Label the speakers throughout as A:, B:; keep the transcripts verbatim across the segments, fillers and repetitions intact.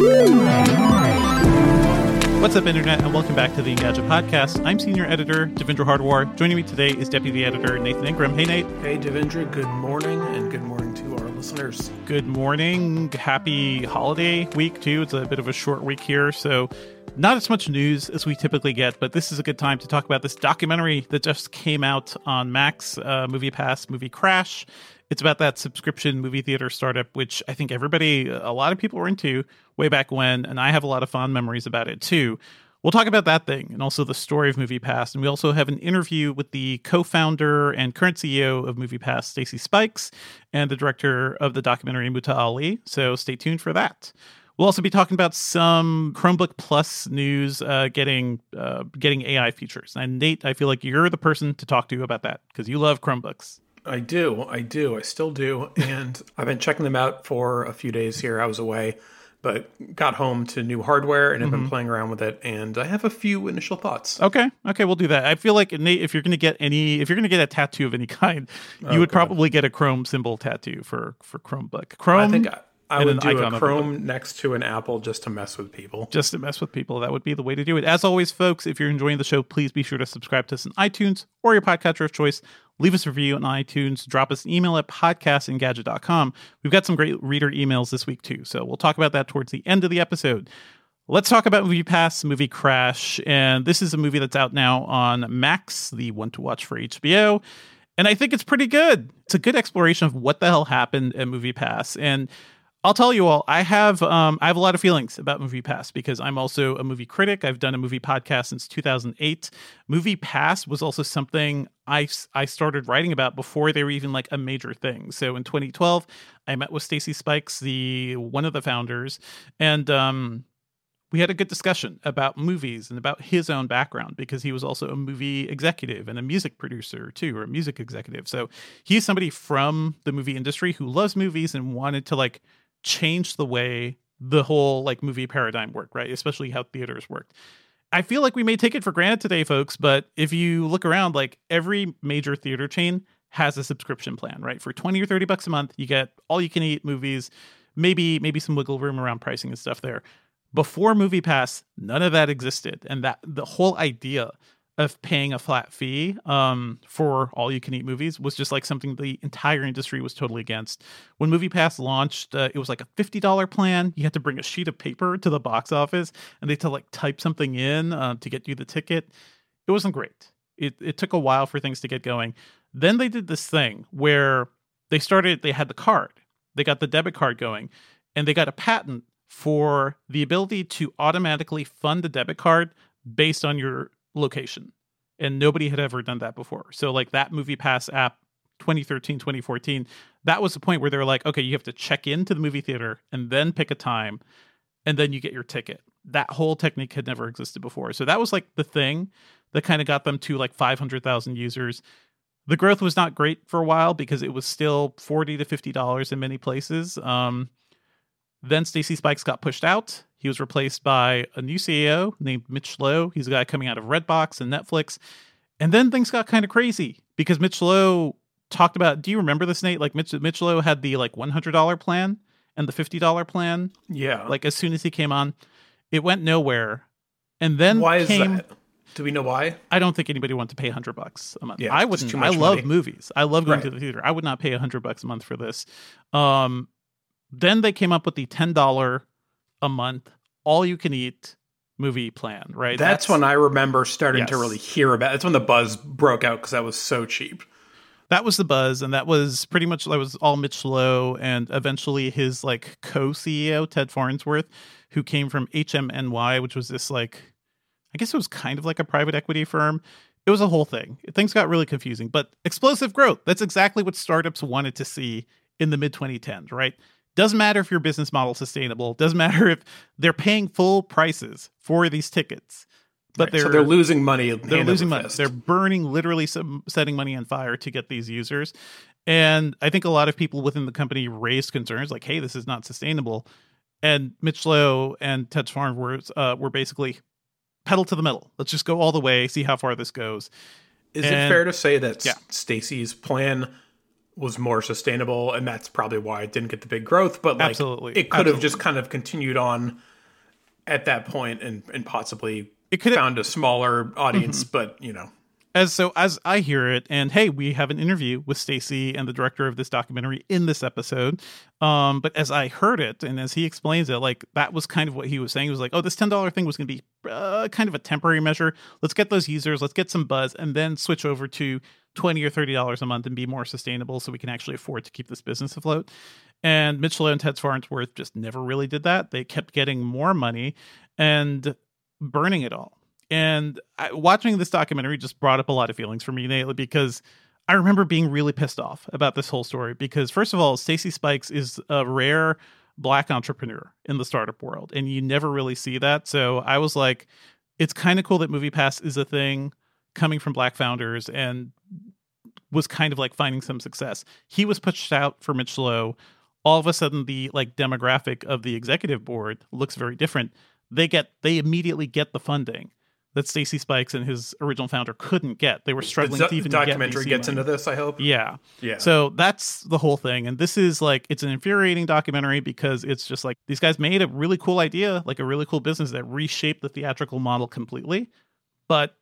A: What's up, Internet, and welcome back to the Engadget Podcast. I'm Senior Editor Devindra Hardawar. Joining me today is Deputy Editor Nathan Ingram. Hey, Nate.
B: Hey, Devindra. Good morning, and good morning to our listeners.
A: Good morning. Happy holiday week, too. It's a bit of a short week here, so not as much news as we typically get, but this is a good time to talk about this documentary that just came out on Max, uh, Movie Pass, Movie Crash. It's about that subscription movie theater startup, which I think everybody, a lot of people were into way back when, and I have a lot of fond memories about it too. We'll talk about that thing and also the story of MoviePass, and we also have an interview with the co-founder and current C E O of MoviePass, Stacy Spikes, and the director of the documentary, Muta Ali, so stay tuned for that. We'll also be talking about some Chromebook Plus news uh, getting uh, getting A I features. And Nate, I feel like you're the person to talk to about that because you love Chromebooks.
B: I do. I do. I still do. And I've been checking them out for a few days here. I was away, but got home to new hardware and have mm-hmm. been playing around with it. And I have a few initial thoughts.
A: Okay. Okay. We'll do that. I feel like, Nate, if you're going to get any, if you're going to get a tattoo of any kind, you oh, would God. probably get a Chrome symbol tattoo for, for Chromebook. Chrome.
B: I think I, I would do a Chrome next to an Apple just to mess with people.
A: Just to mess with people. That would be the way to do it. As always, folks, if you're enjoying the show, please be sure to subscribe to us on iTunes or your podcatcher of choice. Leave us a review on iTunes. Drop us an email at podcast engadget dot com. We've got some great reader emails this week, too. So we'll talk about that towards the end of the episode. Let's talk about MoviePass, Movie Crash. And this is a movie that's out now on Max, the one to watch for H B O. And I think it's pretty good. It's a good exploration of what the hell happened at MoviePass. And I'll tell you all, I have um, I have a lot of feelings about MoviePass because I'm also a movie critic. I've done a movie podcast since two thousand eight. MoviePass was also something I, I started writing about before they were even like a major thing. So in twenty twelve, I met with Stacy Spikes, the one of the founders, and um, we had a good discussion about movies and about his own background because he was also a movie executive and a music producer too, or a music executive. So he's somebody from the movie industry who loves movies and wanted to like change the way the whole like movie paradigm worked, right? Especially how theaters worked. I feel like we may take it for granted today, folks, but if you look around, like every major theater chain has a subscription plan, right? For twenty or thirty bucks a month, you get all you can eat movies, maybe maybe some wiggle room around pricing and stuff there. Before MoviePass, none of that existed. And that the whole idea of paying a flat fee um, for all-you-can-eat movies was just like something the entire industry was totally against. When MoviePass launched, uh, it was like a fifty dollars plan. You had to bring a sheet of paper to the box office, and they had to like type something in uh, to get you the ticket. It wasn't great. It it took a while for things to get going. Then they did this thing where they started, they had the card. They got the debit card going, and they got a patent for the ability to automatically fund the debit card based on your location. And nobody had ever done that before. So like that MoviePass app, twenty thirteen, twenty fourteen, that was the point where they were like, okay, you have to check into the movie theater and then pick a time and then you get your ticket. That whole technique had never existed before. So that was like the thing that kind of got them to like five hundred thousand users. The growth was not great for a while because it was still forty to fifty dollars in many places. Um, then Stacy Spikes got pushed out. He was replaced by a new C E O named Mitch Lowe. He's a guy coming out of Redbox and Netflix. And then things got kind of crazy because Mitch Lowe talked about, do you remember this, Nate? Like Mitch, Mitch Lowe had the like one hundred dollars plan and the fifty dollars plan.
B: Yeah.
A: Like as soon as he came on, it went nowhere. And then
B: why is
A: came,
B: that? Do we know why?
A: I don't think anybody wanted to pay one hundred bucks a month.
B: Yeah,
A: I wouldn't. I love
B: money.
A: movies. I love going
B: right.
A: to the theater. I would not pay one hundred bucks a month for this. Um, then they came up with the ten dollars a month all-you-can-eat movie plan, right?
B: That's, That's when I remember starting
A: yes.
B: to really hear about it. That's when the buzz broke out because that was so cheap.
A: That was the buzz, and that was pretty much, that was all Mitch Lowe and eventually his like co-C E O, Ted Farnsworth, who came from H M N Y, which was this like, I guess it was kind of like a private equity firm. It was a whole thing. Things got really confusing, but explosive growth. That's exactly what startups wanted to see in the mid twenty tens, right? Doesn't matter if your business model is sustainable. Doesn't matter if they're paying full prices for these tickets, but
B: right,
A: they're
B: so they're losing money.
A: They're losing money. They're burning, literally some, setting money on fire to get these users. And I think a lot of people within the company raised concerns like, "Hey, this is not sustainable." And Mitch Lowe and Ted Farnsworth uh, were basically pedal to the metal. Let's just go all the way, see how far this goes.
B: Is
A: and,
B: it fair to say that
A: yeah.
B: Stacy's plan was more sustainable, and that's probably why it didn't get the big growth, but like
A: Absolutely.
B: it could
A: Absolutely.
B: have just kind of continued on at that point and, and possibly
A: it could
B: found a smaller audience, mm-hmm. but, you know.
A: As so as I hear it, and hey, we have an interview with Stacy and the director of this documentary in this episode. Um, but as I heard it, and as he explains it, like that was kind of what he was saying. He was like, "Oh, this ten dollar thing was going to be uh, kind of a temporary measure. Let's get those users, let's get some buzz, and then switch over to twenty or thirty dollars a month and be more sustainable, so we can actually afford to keep this business afloat." And Mitchell and Ted Farnsworth just never really did that. They kept getting more money and burning it all. And I, watching this documentary just brought up a lot of feelings for me, Nate, because I remember being really pissed off about this whole story. Because first of all, Stacy Spikes is a rare Black entrepreneur in the startup world, and you never really see that. So I was like, it's kind of cool that MoviePass is a thing coming from Black founders and was kind of like finding some success. He was pushed out for Mitchell. All of a sudden, the like demographic of the executive board looks very different. They get they immediately get the funding that Stacy Spikes and his original founder couldn't get. They were struggling
B: the
A: to even
B: get
A: get
B: documentary gets
A: money.
B: into this, I hope.
A: Yeah.
B: Yeah.
A: So that's the whole thing. And this is like, it's an infuriating documentary because it's just like, these guys made a really cool idea, like a really cool business that reshaped the theatrical model completely. But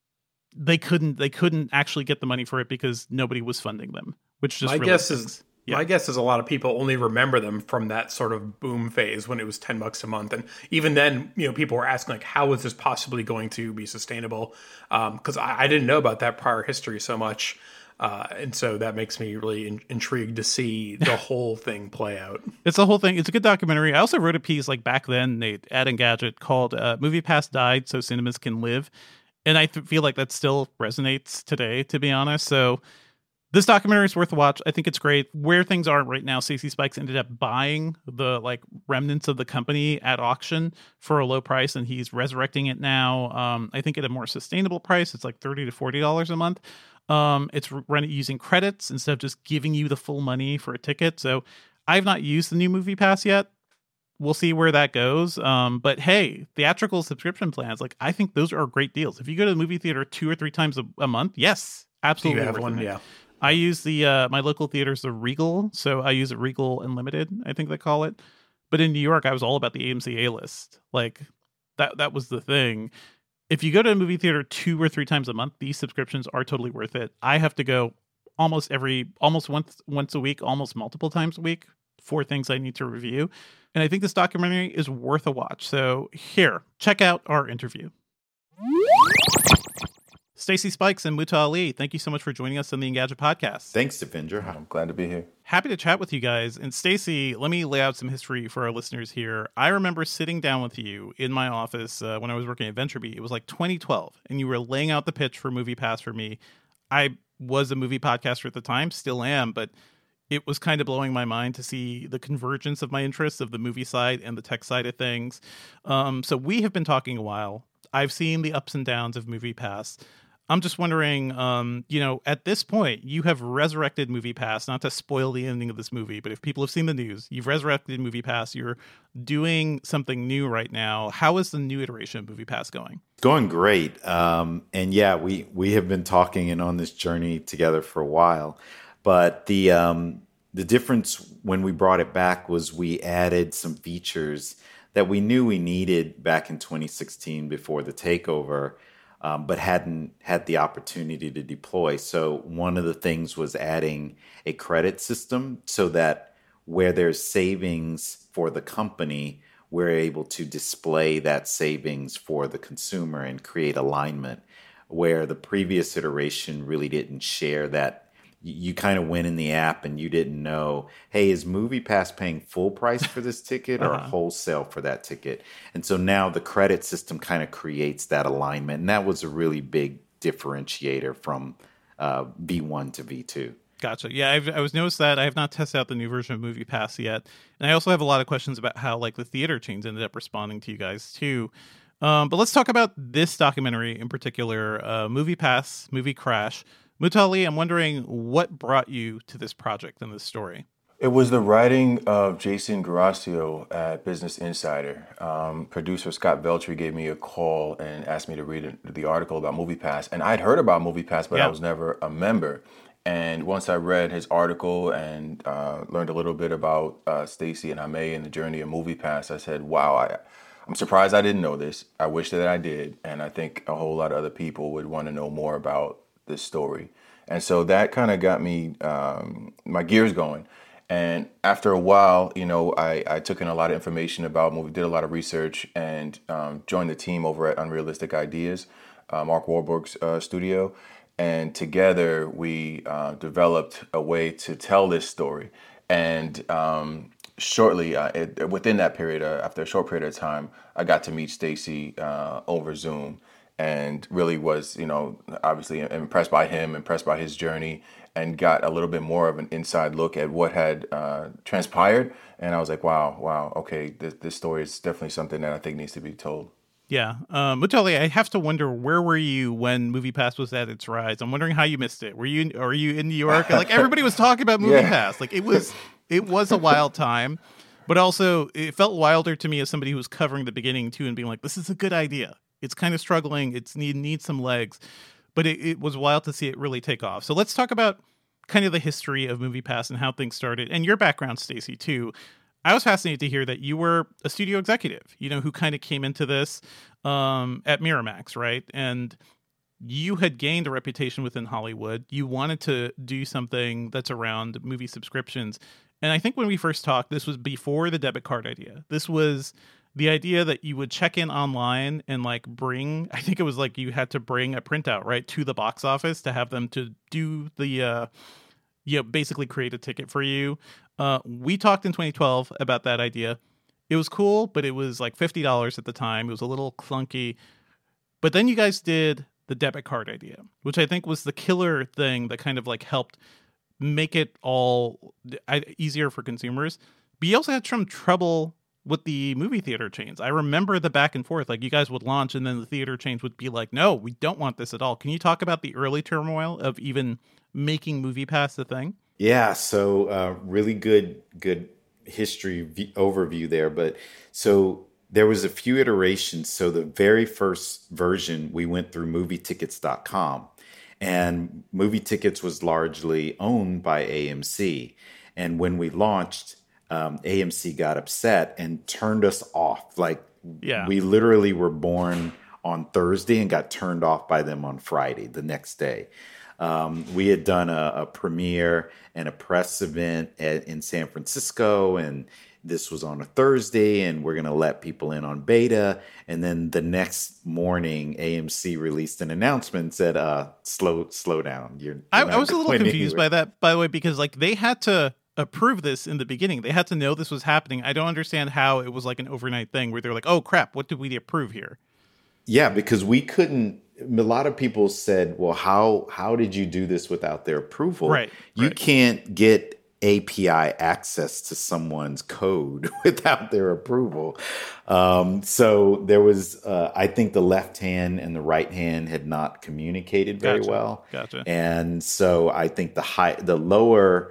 A: they couldn't, they couldn't actually get the money for it because nobody was funding them, which just
B: My
A: really
B: guess
A: stinks.
B: is
A: Yeah.
B: My guess is a lot of people only remember them from that sort of boom phase when it was ten bucks a month. And even then, you know, people were asking like, how is this possibly going to be sustainable? Um, cause I, I didn't know about that prior history so much. Uh, and so that makes me really in- intrigued to see the whole thing play out.
A: It's the whole thing. It's a good documentary. I also wrote a piece like back then, Nate, at Engadget called uh, MoviePass Died So Cinemas Can Live. And I th- feel like that still resonates today, to be honest. So this documentary is worth a watch. I think it's great. Where things are right now, Stacy Spikes ended up buying the like remnants of the company at auction for a low price, and he's resurrecting it now. Um, I think at a more sustainable price. It's like thirty to forty dollars a month. Um, it's run using credits instead of just giving you the full money for a ticket. So I've not used the new MoviePass yet. We'll see where that goes. Um, but hey, theatrical subscription plans, like I think those are great deals. If you go to the movie theater two or three times a, a month, yes, absolutely.
B: You have
A: worth
B: one,
A: it.
B: yeah.
A: I use the uh, my local theater's the Regal, so I use a Regal Unlimited, I think they call it. But in New York, I was all about the A M C A list. Like that that was the thing. If you go to a movie theater two or three times a month, these subscriptions are totally worth it. I have to go almost every almost once once a week, almost multiple times a week for things I need to review. And I think this documentary is worth a watch. So here, check out our interview. Stacy Spikes and Muta Ali, thank you so much for joining us on the Engadget podcast.
C: Thanks, Devinder. I'm glad to be here.
A: Happy to chat with you guys. And Stacy, let me lay out some history for our listeners here. I remember sitting down with you in my office uh, when I was working at VentureBeat. It was like twenty twelve, and you were laying out the pitch for MoviePass for me. I was a movie podcaster at the time, still am, but it was kind of blowing my mind to see the convergence of my interests of the movie side and the tech side of things. Um, so we have been talking a while. I've seen the ups and downs of MoviePass. I'm just wondering, um, you know, at this point, you have resurrected MoviePass, not to spoil the ending of this movie, but if people have seen the news, you've resurrected MoviePass. You're doing something new right now. How is the new iteration of MoviePass going?
C: Going great. Um, and yeah, we, we have been talking and on this journey together for a while. But the um, the difference when we brought it back was we added some features that we knew we needed back in twenty sixteen before the takeover, um, but hadn't had the opportunity to deploy. So one of the things was adding a credit system so that where there's savings for the company, we're able to display that savings for the consumer and create alignment, where the previous iteration really didn't share that. You kind of went in the app and you didn't know, hey, is MoviePass paying full price for this ticket or
A: uh-huh.
C: wholesale for that ticket? And so now the credit system kind of creates that alignment. And that was a really big differentiator from uh, V one to V two.
A: Gotcha. Yeah, I've, I was noticed that. I have not tested out the new version of MoviePass yet. And I also have a lot of questions about how like the theater chains ended up responding to you guys too. Um, but let's talk about this documentary in particular, uh, MoviePass, Movie Crash. Muta Ali, I'm wondering what brought you to this project and this story?
D: It was the writing of Jason Garasio at Business Insider. Um, producer Scott Veltri gave me a call and asked me to read the article about MoviePass. And I'd heard about MoviePass, but yeah. I was never a member. And once I read his article and uh, learned a little bit about uh, Stacy and Ame and the journey of MoviePass, I said, wow, I, I'm surprised I didn't know this. I wish that I did. And I think a whole lot of other people would want to know more about this story. And so that kind of got me, um, my gears going. And after a while, you know, I, I took in a lot of information about movie, did a lot of research, and um, joined the team over at Unrealistic Ideas, uh, Mark Wahlberg's uh, studio. And together we uh, developed a way to tell this story. And um, shortly, uh, it, within that period, uh, after a short period of time, I got to meet Stacy uh, over Zoom, and really was, you know, obviously impressed by him, impressed by his journey, and got a little bit more of an inside look at what had uh, transpired. And I was like, wow, wow, okay, this, this story is definitely something that I think needs to be told.
A: Yeah. Um, Mutale, I have to wonder, where were you when MoviePass was at its rise? I'm wondering how you missed it. Were you, are you in New York? Like, everybody was talking about MoviePass. Yeah. Like, it was, it was a wild time, but also it felt wilder to me as somebody who was covering the beginning too, and being like, this is a good idea. It's kind of struggling. It's need needs some legs, but it, it was wild to see it really take off. So let's talk about kind of the history of MoviePass and how things started, and your background, Stacy, too. I was fascinated to hear that you were a studio executive, you know, who kind of came into this um, at Miramax, right? And you had gained a reputation within Hollywood. You wanted to do something that's around movie subscriptions. And I think when we first talked, this was before the debit card idea. This was the idea that you would check in online and like bring, I think it was like you had to bring a printout, right, to the box office to have them to do the, uh, you know, basically create a ticket for you. Uh, we talked in twenty twelve about that idea. It was cool, but it was like fifty dollars at the time. It was a little clunky. But then you guys did the debit card idea, which I think was the killer thing that kind of like helped make it all easier for consumers. But you also had some trouble with the movie theater chains. I remember the back and forth, like you guys would launch and then the theater chains would be like, no, we don't want this at all. Can you talk about the early turmoil of even making MoviePass a thing?
C: Yeah, so uh, really good, good history v- overview there. But so there was a few iterations. So the very first version, we went through movie tickets dot com, and Movie Tickets was largely owned by A M C. And when we launched, um, A M C got upset and turned us off. Like, yeah. We literally were born on Thursday and got turned off by them on Friday, the next day. Um, we had done a, a premiere and a press event at, in San Francisco, and this was on a Thursday, and we're going to let people in on beta. And then the next morning, A M C released an announcement and said, uh, slow, slow down. You're, you're
A: I, I was a little confused anywhere. by that, by the way, because like they had to approve this in the beginning. They had to know this was happening. I don't understand how it was like an overnight thing where they're like, oh crap, what did we approve here?
C: Yeah, because we couldn't. A lot of people said, well, how how did you do this without their approval?
A: Right.
C: You
A: right.
C: can't get A P I access to someone's code without their approval. Um, so there was, uh, I think the left hand and the right hand had not communicated very
A: gotcha.
C: well.
A: Gotcha.
C: And so I think the high, the lower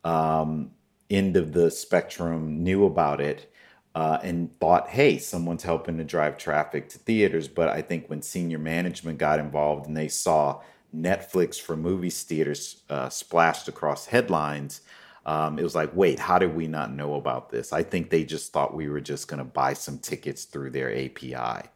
C: um, end of the spectrum knew about it. Uh, and thought, hey, someone's helping to drive traffic to theaters. But I think when senior management got involved and they saw Netflix for movie theaters uh, splashed across headlines, um, it was like, wait, how did we not know about this? I think they just thought we were just going to buy some tickets through their A P I.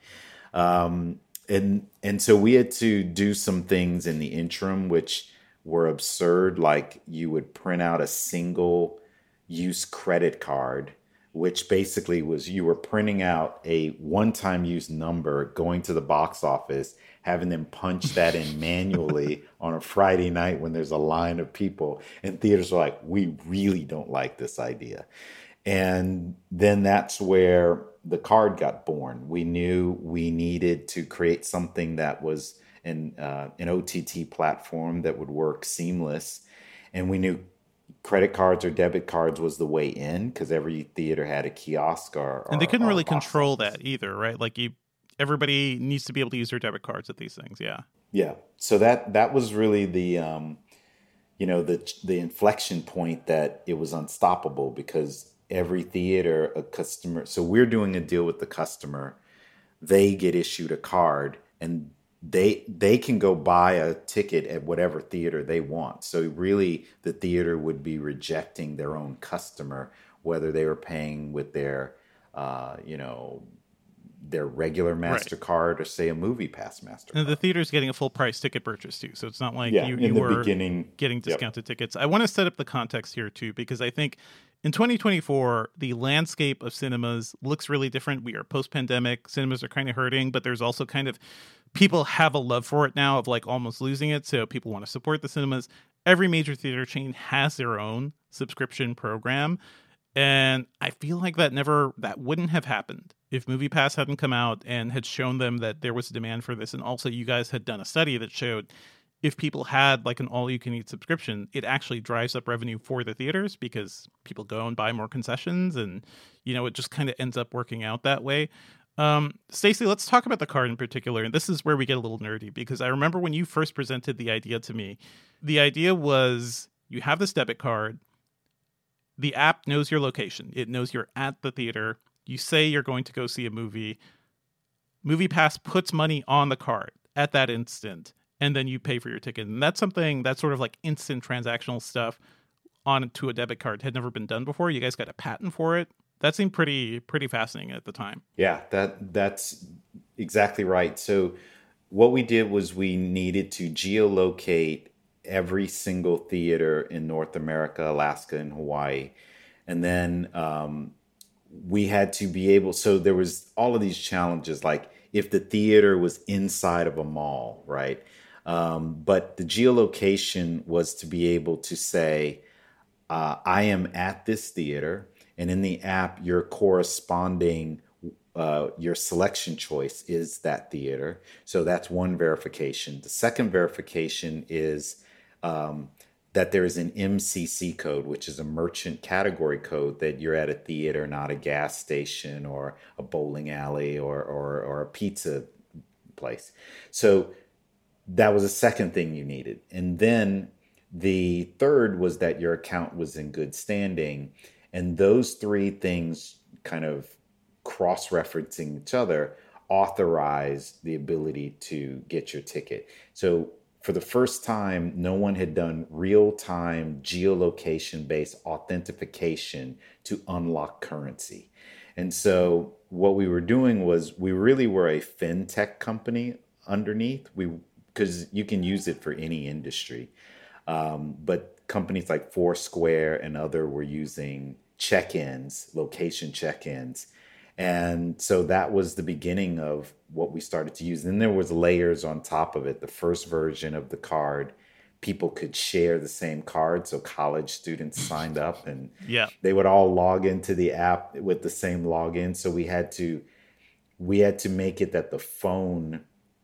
C: Um, and, and so we had to do some things in the interim, which were absurd. Like you would print out a single use credit card, which basically was you were printing out a one-time use number, going to the box office, having them punch that in manually on a Friday night when there's a line of people. And theaters were like, we really don't like this idea. And then that's where the card got born. We knew we needed to create something that was an, uh, an O T T platform that would work seamless. And we knew credit cards or debit cards was the way in because every theater had a kiosk or, or
A: and they couldn't
C: or
A: really control
C: office.
A: that either, right? Like you, everybody needs to be able to use their debit cards at these things. Yeah.
C: Yeah. So that, that was really the, um, you know, the, the inflection point that it was unstoppable because every theater, a customer, so we're doing a deal with the customer. They get issued a card and they they can go buy a ticket at whatever theater they want. So really the theater would be rejecting their own customer, whether they were paying with their, uh, you know, their regular MasterCard right. or say a MoviePass MasterCard.
A: And the theater's getting a full price ticket purchase too. So it's not like
C: yeah,
A: you,
C: in
A: you
C: the
A: were
C: beginning,
A: getting discounted yep. tickets. I want to set up the context here too, because I think in twenty twenty-four, the landscape of cinemas looks really different. We are post-pandemic. Cinemas are kind of hurting, but there's also kind of people have a love for it now of like almost losing it. So people want to support the cinemas. Every major theater chain has their own subscription program. And I feel like that never, that wouldn't have happened if MoviePass hadn't come out and had shown them that there was a demand for this. And also you guys had done a study that showed if people had like an all-you-can-eat subscription, it actually drives up revenue for the theaters because people go and buy more concessions. And, you know, it just kind of ends up working out that way. Um, Stacey, let's talk about the card in particular. And this is where we get a little nerdy, because I remember when you first presented the idea to me, the idea was you have this debit card. The app knows your location. It knows you're at the theater. You say you're going to go see a movie. MoviePass puts money on the card at that instant, and then you pay for your ticket. And that's something that's sort of like instant transactional stuff onto a debit card had never been done before. You guys got a patent for it. That seemed pretty pretty fascinating at the time.
C: Yeah, that that's exactly right. So what we did was we needed to geolocate every single theater in North America, Alaska, and Hawaii. And then um, we had to be able, so there was all of these challenges, like if the theater was inside of a mall, right? Um, but the geolocation was to be able to say, uh, I am at this theater, and in the app, your corresponding Uh, your selection choice is that theater. So that's one verification. The second verification is um, that there is an M C C code, which is a merchant category code, that you're at a theater, not a gas station or a bowling alley or, or, or a pizza place. So that was the second thing you needed. And then the third was that your account was in good standing. And those three things kind of cross-referencing each other authorize the ability to get your ticket. So for the first time, no one had done real-time geolocation-based authentication to unlock currency. And so what we were doing was we really were a fintech company underneath, we because you can use it for any industry. Um, but companies like Foursquare and other were using check-ins, location check-ins. And so that was the beginning of what we started to use. Then there was layers on top of it. The first version of the card, people could share the same card. So college students signed up and
A: yeah.
C: they would all log into the app with the same login. So we had to we had to make it that the phone,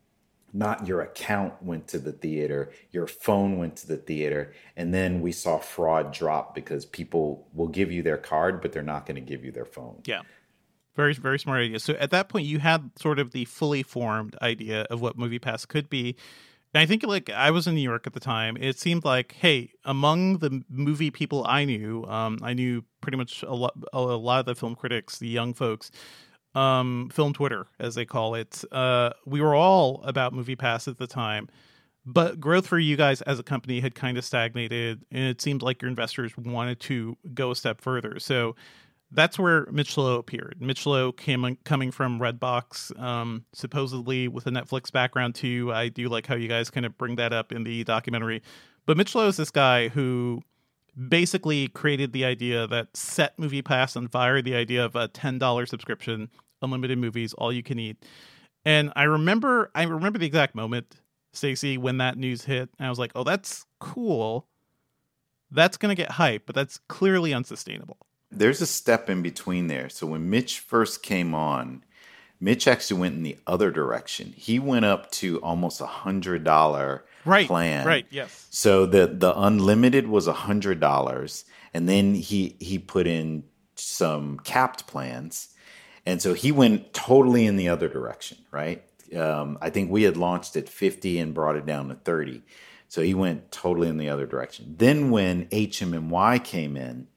C: not your account, went to the theater, your phone went to the theater. And then we saw fraud drop because people will give you their card, but they're not going to give you their phone.
A: Yeah. Very, very smart idea. So at that point, you had sort of the fully formed idea of what MoviePass could be. And I think, like, I was in New York at the time. It seemed like, hey, among the movie people I knew, um, I knew pretty much a lot, a lot of the film critics, the young folks, um, film Twitter, as they call it. Uh, we were all about MoviePass at the time. But growth for you guys as a company had kind of stagnated, and it seemed like your investors wanted to go a step further. So that's where Mitch Lowe appeared. Mitch Lowe came coming from Redbox, um, supposedly with a Netflix background too. I do like how you guys kind of bring that up in the documentary. But Mitch Lowe is this guy who basically created the idea that set MoviePass on fire, the idea of a ten dollars subscription, unlimited movies, all you can eat. And I remember, I remember the exact moment, Stacey, when that news hit. And I was like, oh, that's cool. That's going to get hype, but that's clearly unsustainable.
C: There's a step in between there. So when Mitch first came on, Mitch actually went in the other direction. He went up to almost a hundred dollar
A: right,
C: plan.
A: Right. Yes.
C: So the the unlimited was a hundred dollars, and then he he put in some capped plans, and so he went totally in the other direction. Right. Um, I think we had launched at fifty and brought it down to thirty. So he went totally in the other direction. Then when H M N Y came in,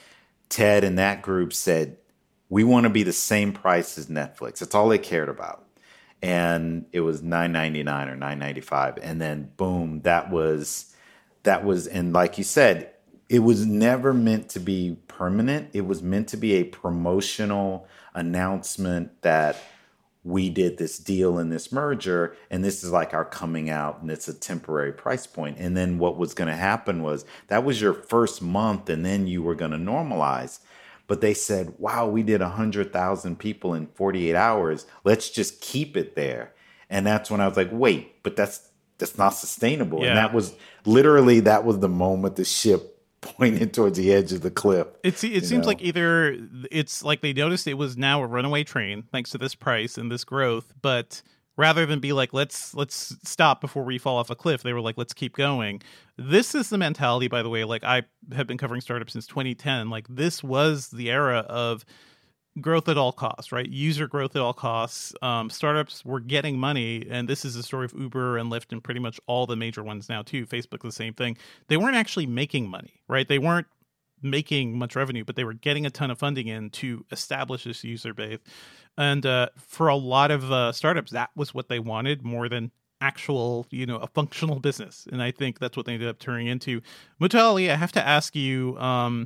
C: Ted and that group said, we want to be the same price as Netflix. That's all they cared about. And it was nine ninety-nine or nine ninety-five. And then boom, that was, that was, and like you said, it was never meant to be permanent. It was meant to be a promotional announcement that we did this deal and this merger, and this is like our coming out, and it's a temporary price point. And then what was going to happen was that was your first month, and then you were going to normalize. But they said, wow, we did one hundred thousand people in forty-eight hours. Let's just keep it there. And that's when I was like, wait, but that's that's not sustainable.
A: Yeah.
C: And that was literally, that was the moment the ship pointed towards the edge of the cliff.
A: It's, it seems know? like either it's like they noticed it was now a runaway train thanks to this price and this growth, but rather than be like, let's let's stop before we fall off a cliff, they were like, let's keep going. This is the mentality, by the way. Like, I have been covering startups since twenty ten. Like, this was the era of growth at all costs, right? User growth at all costs. Um, startups were getting money, and this is the story of Uber and Lyft and pretty much all the major ones now too. Facebook, the same thing. They weren't actually making money, right? They weren't making much revenue, but they were getting a ton of funding in to establish this user base. And uh, for a lot of uh, startups, that was what they wanted more than actual, you know, a functional business. And I think that's what they ended up turning into. Mutali, I have to ask you, um,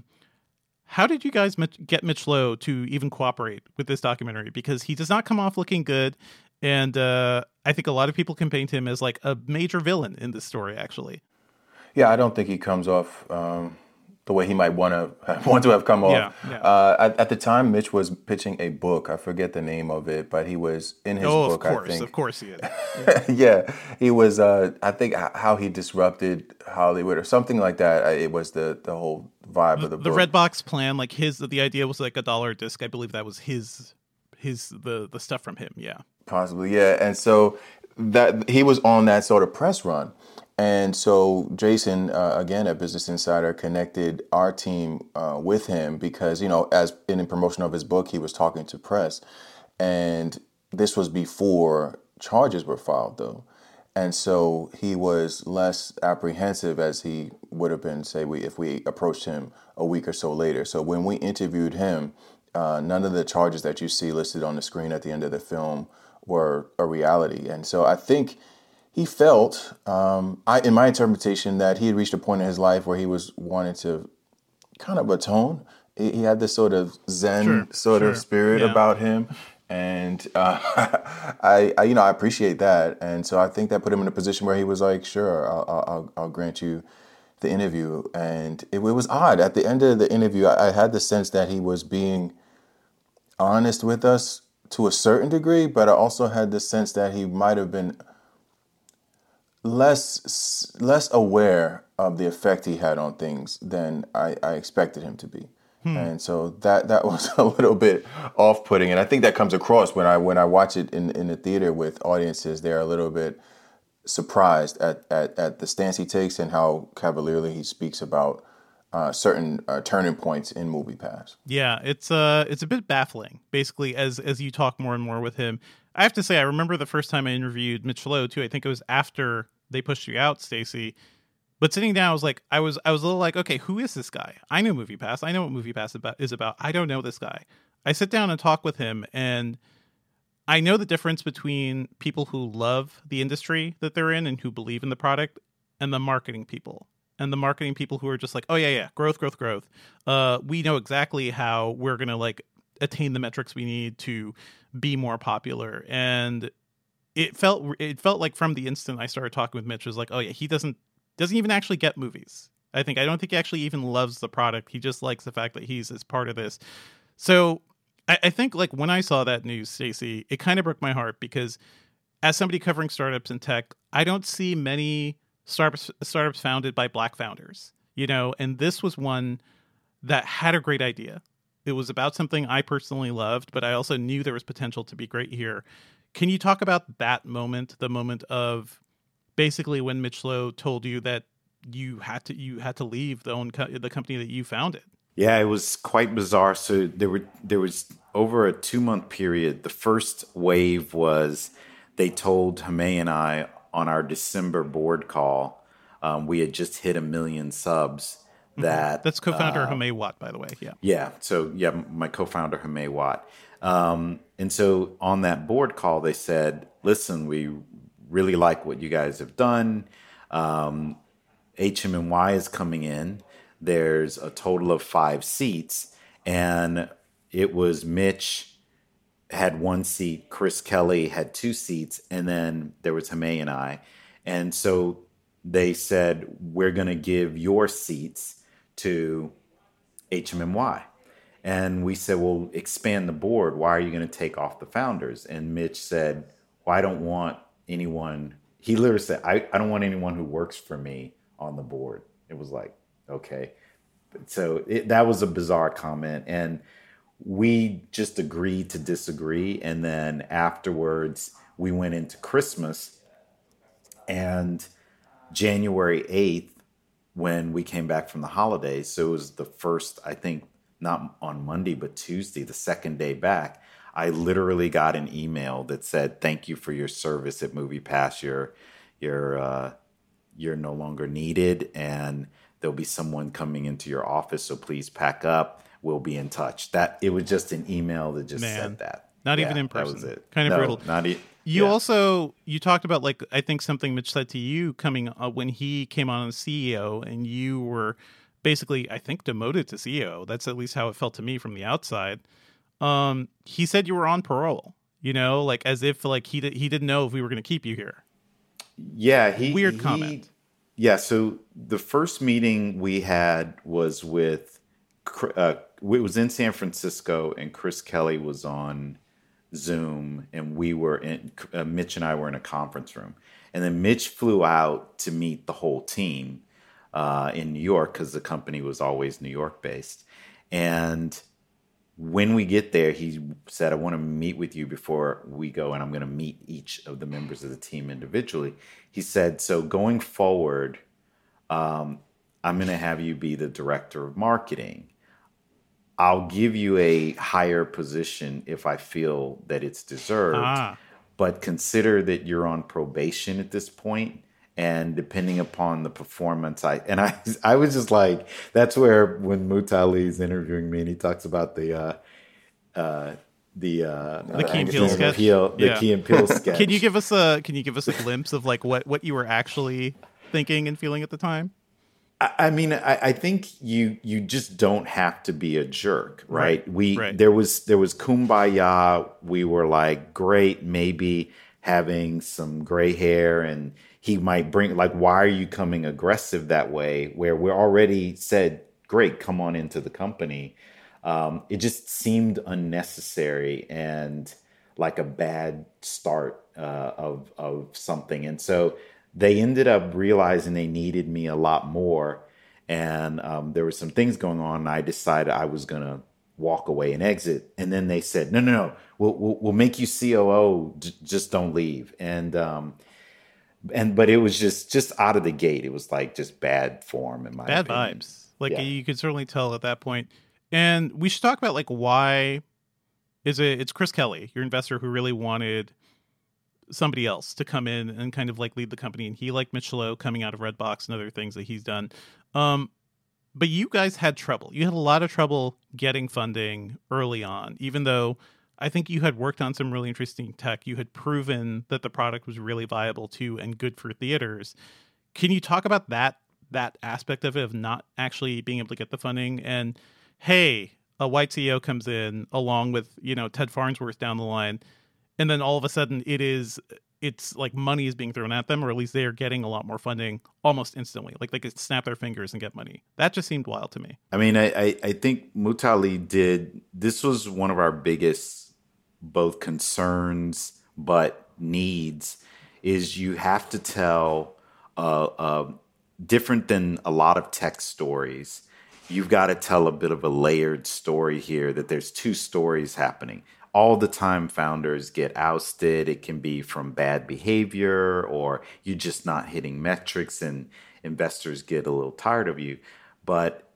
A: how did you guys get Mitch Lowe to even cooperate with this documentary? Because he does not come off looking good. And uh, I think a lot of people can paint him as like a major villain in this story, actually.
D: Yeah, I don't think he comes off um, the way he might want to want to have come off.
A: Yeah, yeah.
D: Uh, at, at the time, Mitch was pitching a book. I forget the name of it, but he was in his
A: oh,
D: book.
A: of course,
D: I think.
A: of course he is.
D: Yeah, yeah he was. Uh, I think how he disrupted Hollywood or something like that. It was the the whole vibe
A: the,
D: of the,
A: the
D: book.
A: Redbox plan, like his, the idea was like a dollar a disc. I believe that was his, his the the stuff from him. Yeah,
D: possibly. Yeah, and so that he was on that sort of press run. And so Jason, uh, again, at Business Insider, connected our team uh, with him because, you know, as in the promotion of his book, he was talking to press. And this was before charges were filed, though. And so he was less apprehensive as he would have been, say, we if we approached him a week or so later. So when we interviewed him, uh, none of the charges that you see listed on the screen at the end of the film were a reality. And so I think he felt, um, I, in my interpretation, that he had reached a point in his life where he was wanting to kind of atone. He, he had this sort of Zen
A: sure,
D: sort
A: sure.
D: of spirit
A: yeah.
D: about him. And uh, I, I, you know, I appreciate that. And so I think that put him in a position where he was like, sure, I'll, I'll, I'll grant you the interview. And it, it was odd. At the end of the interview, I, I had the sense that he was being honest with us to a certain degree, but I also had the sense that he might have been less less aware of the effect he had on things than I, I expected him to be. Hmm. And so that that was a little bit off-putting. And I think that comes across when I when I watch it in, in the theater with audiences. They're a little bit surprised at, at, at the stance he takes and how cavalierly he speaks about uh, certain uh, turning points in MoviePass.
A: Yeah, it's uh it's a bit baffling, basically, as as you talk more and more with him. I have to say, I remember the first time I interviewed Mitch Lowe, too. I think it was after they pushed you out, Stacey. But sitting down, I was like, I was I was a little like, okay, who is this guy? I know MoviePass. I know what MoviePass about, is about. I don't know this guy. I sit down and talk with him, and I know the difference between people who love the industry that they're in and who believe in the product and the marketing people. And the marketing people who are just like, oh, yeah, yeah, growth, growth, growth. Uh, we know exactly how we're going to, like, attain the metrics we need to be more popular. And it felt it felt like from the instant I started talking with Mitch, it was like, oh yeah, he doesn't doesn't even actually get movies. I think I don't think he actually even loves the product. He just likes the fact that he's as part of this. So I, I think like when I saw that news, Stacey, it kind of broke my heart because as somebody covering startups in tech, I don't see many startups startups founded by Black founders, you know, and this was one that had a great idea. It was about something I personally loved, but I also knew there was potential to be great here. Can you talk about that moment, the moment of basically when Mitch Lowe told you that you had to you had to leave the own co- the company that you founded?
C: Yeah, it was quite bizarre. So there were there was over a two month period. The first wave was they told Hamay and I on our December board call, um, we had just hit a million subs. That
A: that's co-founder
C: uh,
A: Hamay Watt, by the way. Yeah.
C: Yeah. So yeah, my co-founder Hamay Watt. Um, and so on that board call, they said, "Listen, we really like what you guys have done. Um, H M N Y is coming in. There's a total of five seats, and it was Mitch, had one seat. Chris Kelly had two seats, and then there was Hamay and I. And so they said, we're going to give your seats to H M M Y. And we said, well, expand the board. Why are you going to take off the founders? And Mitch said, well, I don't want anyone. He literally said, I, I don't want anyone who works for me on the board. It was like, okay. So it, that was a bizarre comment. And we just agreed to disagree. And then afterwards, we went into Christmas. And January eighth, when we came back from the holidays, so it was the first, I think, not on Monday, but Tuesday, the second day back, I literally got an email that said, thank you for your service at MoviePass. You're, you're, uh, you're no longer needed, and there'll be someone coming into your office, so please pack up. We'll be in touch. That it was just an email that just
A: Man,
C: said that.
A: Not
C: Yeah,
A: even in
C: that
A: person.
C: was it.
A: Kind of
C: No,
A: brutal.
C: Not e-
A: You
C: yeah.
A: also, you talked about, like, I think something Mitch said to you coming uh, when he came on as C E O, and you were basically, I think, demoted to C E O. That's at least how it felt to me from the outside. Um, he said you were on parole, you know, like as if like he, di- he didn't know if we were going to keep you here.
C: Yeah, he
A: Weird
C: he-
A: comment.
C: Yeah, so the first meeting we had was with, Cr- uh, it was in San Francisco, and Chris Kelly was on Zoom, and we were in, uh, Mitch and I were in a conference room, and then Mitch flew out to meet the whole team uh, in New York because the company was always New York based, and when we get there, he said, I want to meet with you before we go, and I'm going to meet each of the members of the team individually. He said, so going forward, um, I'm going to have you be the director of marketing. I'll give you a higher position if I feel that it's deserved,
A: Ah.
C: but consider that you're on probation at this point. And depending upon the performance, I and I I was just like, that's where when Mutali is interviewing me and he talks about the uh, uh, the uh,
A: The Key and
C: Key
A: Peele sketch?
C: Peele- the
A: Yeah.
C: Key and Peele sketch.
A: Can you give us a, can you give us a glimpse of like what, what you were actually thinking and feeling at the time?
C: I I mean, I, I think you you just don't have to be a jerk, right?
A: Right,
C: We
A: right.
C: there was there was kumbaya. We were like, great, maybe having some gray hair, and he might bring like, why are you coming aggressive that way? Where we're already said, great, come on into the company. Um, it just seemed unnecessary and like a bad start uh, of of something, and so they ended up realizing they needed me a lot more, and um, there were some things going on. And I decided I was gonna walk away and exit, and then they said, "No, no, no, we'll we'll, we'll make you C O O. J- just don't leave." And um, and but it was just just out of the gate, it was like just bad form in my
A: Bad
C: opinion.
A: vibes. Like
C: Yeah.
A: you could certainly tell at that point. And we should talk about like why is it it's Chris Kelly, your investor, who really wanted somebody else to come in and kind of like lead the company, and he liked Mitch Lowe coming out of Redbox and other things that he's done. Um, but you guys had trouble. You had a lot of trouble getting funding early on, even though I think you had worked on some really interesting tech. You had proven that the product was really viable too and good for theaters. Can you talk about that that aspect of it, of not actually being able to get the funding? And hey, a white C E O comes in along with, you know, Ted Farnsworth down the line, and then all of a sudden it is it's like money is being thrown at them, or at least they are getting a lot more funding almost instantly. Like they could snap their fingers and get money. That just seemed wild to me.
C: I mean, I, I, I think Mutali did, this was one of our biggest both concerns but needs, is you have to tell, uh, uh, different than a lot of tech stories, you've got to tell a bit of a layered story here, that there's two stories happening. All the time founders get ousted. It can be from bad behavior, or you're just not hitting metrics and investors get a little tired of you. But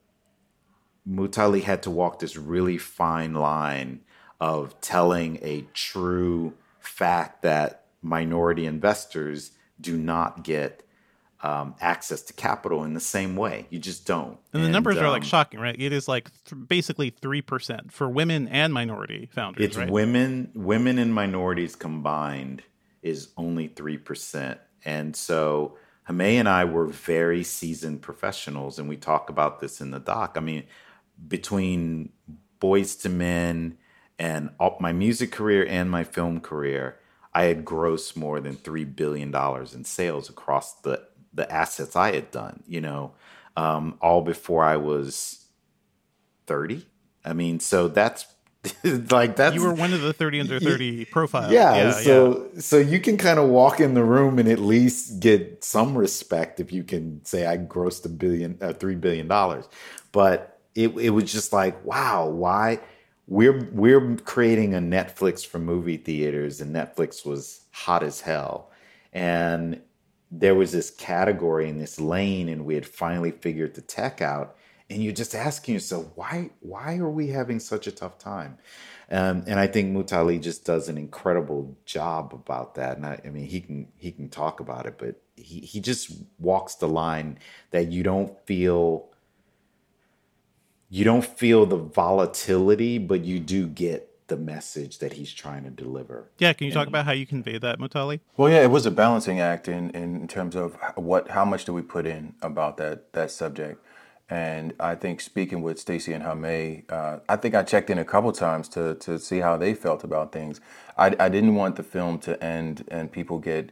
C: Mutali had to walk this really fine line of telling a true fact that minority investors do not get um, access to capital in the same way. You just don't.
A: And the numbers are like
C: um,
A: shocking, right? It is like th- basically three percent for women and minority founders,
C: It's
A: right?
C: women, women and minorities combined is only three percent. And so Hamay and I were very seasoned professionals, and we talk about this in the doc. I mean, between Boys to Men And all, my music career and my film career, I had grossed more than three billion dollars in sales across the, the assets I had done, you know, um, all before I was thirty. I mean, so that's like that's
A: you were one of the thirty under thirty profiles.
C: Yeah,
A: yeah
C: so
A: yeah.
C: so you can kind of walk in the room and at least get some respect if you can say I grossed a billion, uh, three billion dollars. But it it was just like, wow, why we're we're creating a Netflix for movie theaters, and Netflix was hot as hell, and there was this category in this lane, and we had finally figured the tech out. And you're just asking yourself, why why are we having such a tough time? Um, and I think Mutali just does an incredible job about that. And I, I mean, he can he can talk about it, but he, he just walks the line that you don't feel you don't feel the volatility, but you do get the message that he's trying to deliver.
A: Yeah, can you talk
C: and,
A: about how you convey that, Mutali?
D: Well, yeah, it was a balancing act in, in terms of what how much do we put in about that that subject. And I think speaking with Stacey and Hamé, uh, I think I checked in a couple times to to see how they felt about things. I, I didn't want the film to end and people get,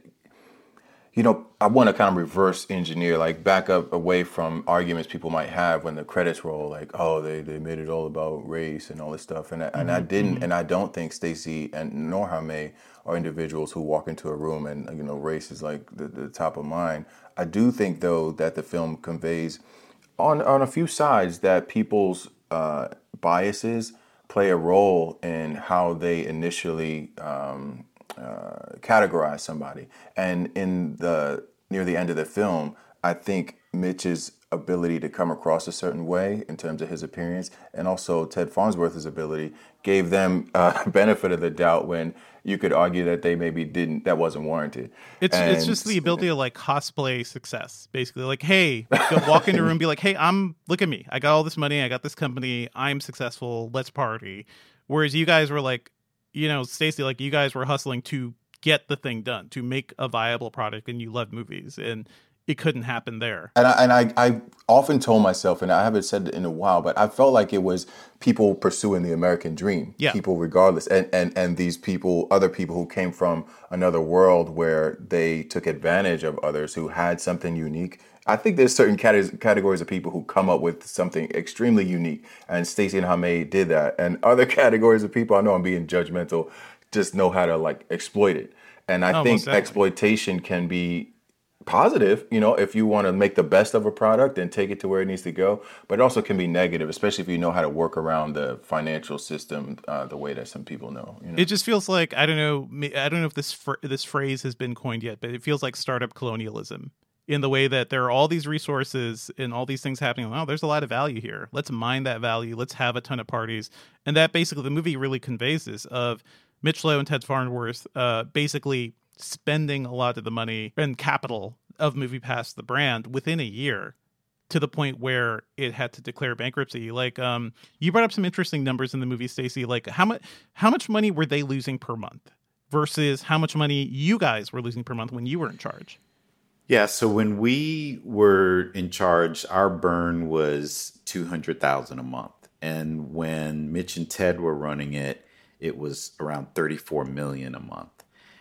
D: you know, I want to kind of reverse engineer, like back up away from arguments people might have when the credits roll, like, oh, they, they made it all about race and all this stuff. And I, mm-hmm, and I didn't, mm-hmm. and I don't think Stacey and nor Hamé are individuals who walk into a room and, you know, race is like the, the top of mind. I do think, though, that the film conveys on on a few sides that people's uh, biases play a role in how they initially um, uh, categorize somebody. And in the near the end of the film, I think Mitch's ability to come across a certain way in terms of his appearance, and also Ted Farnsworth's ability, gave them uh, benefit of the doubt when you could argue that they maybe didn't, that wasn't warranted.
A: It's
C: and,
A: it's just the ability to like cosplay success, basically. Like, hey, go walk into a room and be like, hey, I'm, look at me. I got all this money. I got this company. I'm successful. Let's party. Whereas you guys were like, you know, Stacey, like you guys were hustling to get the thing done, to make a viable product, and you love movies. And it couldn't happen there.
D: And I, and I, I often told myself, and I haven't said it in a while, but I felt like it was people pursuing the American dream.
A: Yeah. People
D: regardless. And, and, and these people, other people who came from another world where they took advantage of others who had something unique. I think there's certain cate- categories of people who come up with something extremely unique. And Stacey and Hamé did that. And other categories of people, I know I'm being judgmental, just know how to like exploit it. And I
A: oh,
D: think exploitation can be positive, you know, if you want to make the best of a product and take it to where it needs to go, but it also can be negative, especially if you know how to work around the financial system uh, the way that some people know, you know.
A: It just feels like, I don't know, I don't know if this fr- this phrase has been coined yet, but it feels like startup colonialism in the way that there are all these resources and all these things happening. Oh, there's a lot of value here. Let's mine that value. Let's have a ton of parties. And that basically the movie really conveys this of Mitch Lowe and Ted Farnsworth uh, basically spending a lot of the money and capital of MoviePass, the brand, within a year, to the point where it had to declare bankruptcy. Like, um, you brought up some interesting numbers in the movie, Stacey. Like, how much how much money were they losing per month versus how much money you guys were losing per month when you were in charge?
C: Yeah, so when we were in charge, our burn was two hundred thousand dollars a month, and when Mitch and Ted were running it, it was around thirty-four million dollars a month.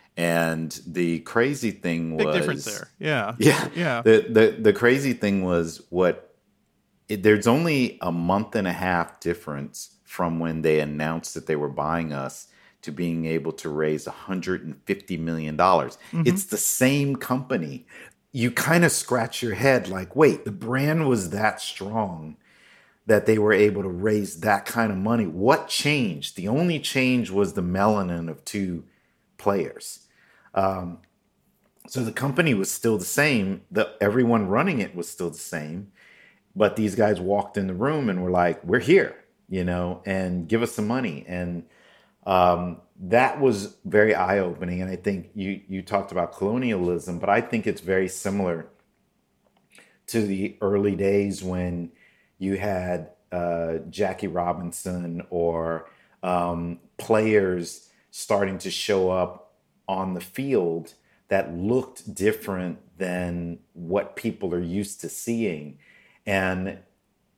C: And the crazy thing was
A: big difference there. Yeah.
C: Yeah.
A: Yeah.
C: The the the crazy thing was what it, there's only a month and a half difference from when they announced that they were buying us to being able to raise one hundred fifty million dollars. Mm-hmm. It's the same company. You kind of scratch your head like, wait, the brand was that strong that they were able to raise that kind of money. What changed? The only change was the melanin of two players. Um, so the company was still the same. The, everyone running it was still the same. But these guys walked in the room and were like, we're here, you know, and give us some money. And um, that was very eye-opening. And I think you, you talked about colonialism, but I think it's very similar to the early days when you had uh, Jackie Robinson or um, players starting to show up on the field that looked different than what people are used to seeing. And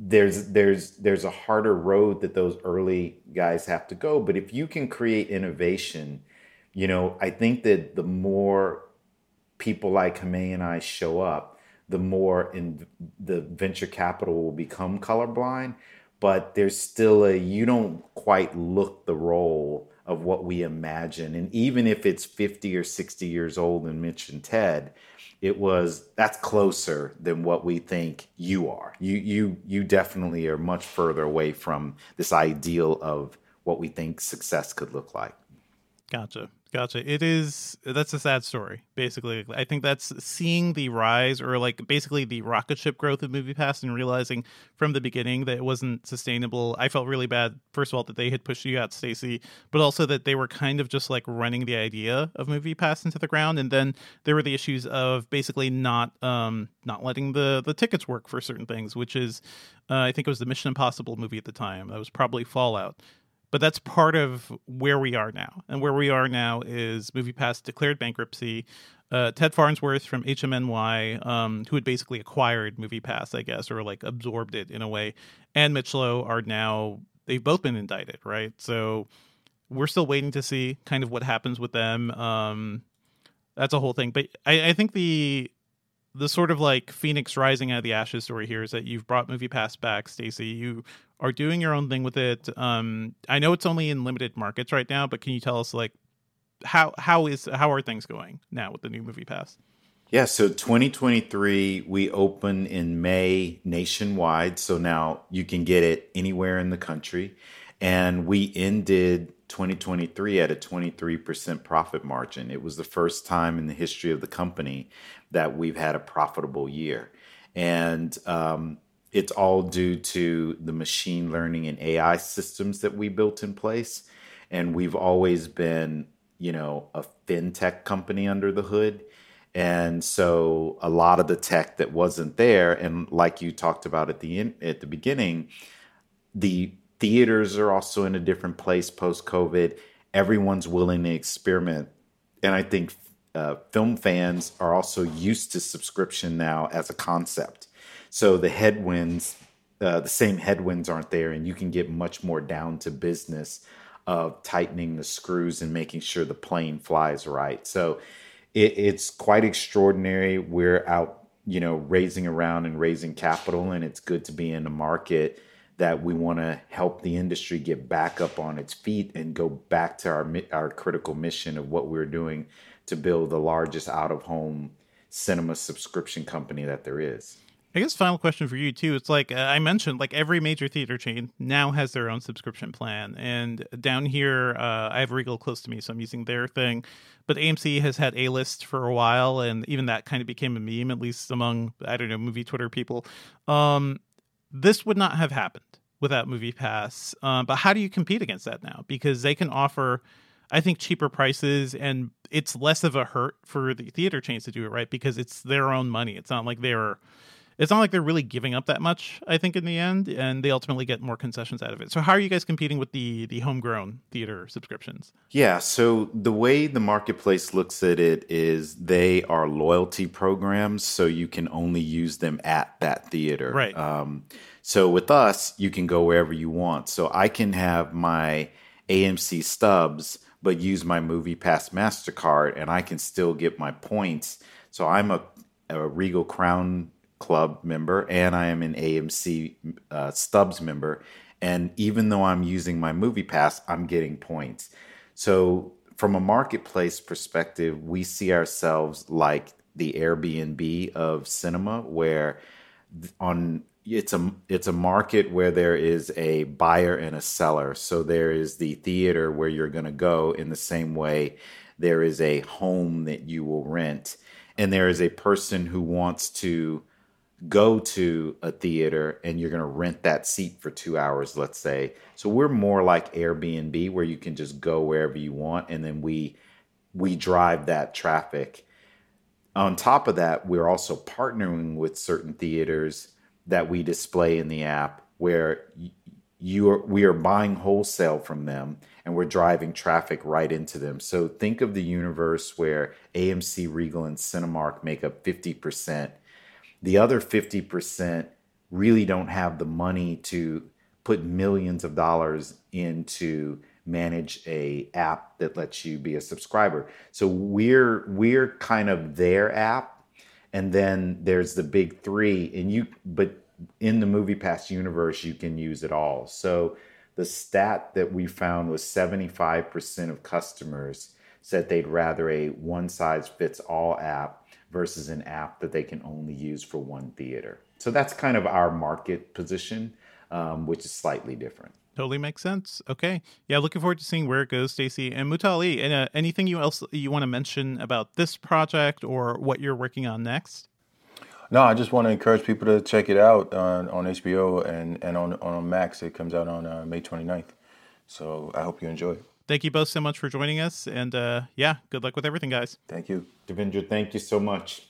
C: there's there's there's a harder road that those early guys have to go. But if you can create innovation, you know, I think that the more people like Hamay and I show up, the more in the venture capital will become colorblind. But there's still a, you don't quite look the role of what we imagine. And even if it's fifty or sixty years old in Mitch and Ted, it was, that's closer than what we think you are. You you you definitely are much further away from this ideal of what we think success could look like.
A: Gotcha. Gotcha. It is, that's a sad story, basically. I think that's seeing the rise, or like basically the rocket ship growth of MoviePass, and realizing from the beginning that it wasn't sustainable. I felt really bad, first of all, that they had pushed you out, Stacey, but also that they were kind of just like running the idea of MoviePass into the ground. And then there were the issues of basically not um, not letting the, the tickets work for certain things, which is, uh, I think it was the Mission Impossible movie at the time. That was probably Fallout. But that's part of where we are now. And where we are now is MoviePass declared bankruptcy. Uh, Ted Farnsworth from H M N Y, um, who had basically acquired MoviePass, I guess, or like absorbed it in a way, and Mitch Lowe are now, they've both been indicted, right? So we're still waiting to see kind of what happens with them. Um, that's a whole thing. But I, I think the the sort of like Phoenix rising out of the ashes story here is that you've brought MoviePass back, Stacey. You are doing your own thing with it. Um, I know it's only in limited markets right now, but can you tell us like how how is how are things going now with the new MoviePass?
C: Yeah, so twenty twenty-three, we open in May nationwide. So now you can get it anywhere in the country. And we ended twenty twenty-three at a twenty-three percent profit margin. It was the first time in the history of the company that we've had a profitable year. And um, it's all due to the machine learning and A I systems that we built in place. And we've always been, you know, a fintech company under the hood. And so a lot of the tech that wasn't there, and like you talked about at the end, at the beginning, the theaters are also in a different place post-COVID. Everyone's willing to experiment. And I think uh, film fans are also used to subscription now as a concept. So the headwinds, uh, the same headwinds aren't there, and you can get much more down to business of tightening the screws and making sure the plane flies right. So it, it's quite extraordinary. We're out, you know, raising around and raising capital, and it's good to be in a market that we want to help the industry get back up on its feet and go back to our our critical mission of what we're doing to build the largest out-of-home cinema subscription company that there is.
A: I guess final question for you too. It's like uh, I mentioned, like every major theater chain now has their own subscription plan. And down here, uh, I have Regal close to me, so I'm using their thing. But A M C has had A-List for a while, and even that kind of became a meme, at least among, I don't know, movie Twitter people. Um, this would not have happened without MoviePass. Um, but how do you compete against that now? Because they can offer, I think, cheaper prices, and it's less of a hurt for the theater chains to do it, right? Because it's their own money. It's not like they're It's not like they're really giving up that much, I think, in the end, and they ultimately get more concessions out of it. So how are you guys competing with the the homegrown theater subscriptions?
C: Yeah, so the way the marketplace looks at it is they are loyalty programs, so you can only use them at that theater.
A: Right.
C: Um, so with us, you can go wherever you want. So I can have my A M C stubs, but use my MoviePass MasterCard, and I can still get my points. So I'm a, a Regal Crown Club member, and I am an A M C uh, Stubs member. And even though I'm using my MoviePass, I'm getting points. So from a marketplace perspective, we see ourselves like the Airbnb of cinema, where on it's a it's a market where there is a buyer and a seller. So there is the theater where you're going to go, in the same way there is a home that you will rent, and there is a person who wants to go to a theater and you're going to rent that seat for two hours, let's say. So we're more like Airbnb, where you can just go wherever you want, and then we we drive that traffic. On top of that, we're also partnering with certain theaters that we display in the app, where you are, we are buying wholesale from them, and we're driving traffic right into them. So think of the universe where A M C, Regal, and Cinemark make up fifty percent. The other fifty percent really don't have the money to put millions of dollars into manage a app that lets you be a subscriber. So we're we're kind of their app, and then there's the big three, and you but in the MoviePass universe you can use it all. So the stat that we found was seventy-five percent of customers said they'd rather a one-size-fits-all app versus an app that they can only use for one theater. So that's kind of our market position, um, which is slightly different.
A: Totally makes sense. Okay. Yeah, looking forward to seeing where it goes, Stacey. And Mutali, and, uh, anything you else you want to mention about this project or what you're working on next?
D: No, I just want to encourage people to check it out on, on H B O and, and on, on Max. It comes out on uh, May twenty-ninth. So I hope you enjoy it.
A: Thank you both so much for joining us. And uh, yeah, good luck with everything, guys.
D: Thank you.
C: Devendra, thank you so much.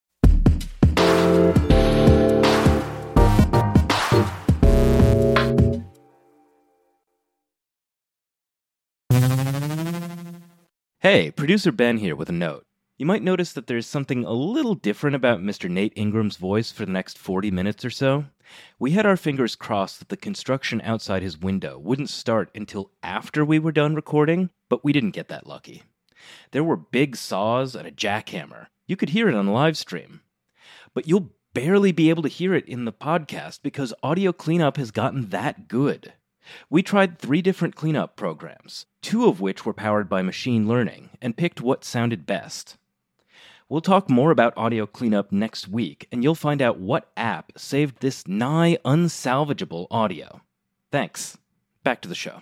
E: Hey, producer Ben here with a note. You might notice that there's something a little different about Mister Nate Ingram's voice for the next forty minutes or so. We had our fingers crossed that the construction outside his window wouldn't start until after we were done recording, but we didn't get that lucky. There were big saws and a jackhammer. You could hear it on the live stream. But you'll barely be able to hear it in the podcast because audio cleanup has gotten that good. We tried three different cleanup programs, two of which were powered by machine learning, and picked what sounded best. We'll talk more about audio cleanup next week, and you'll find out what app saved this nigh unsalvageable audio. Thanks. Back to the show.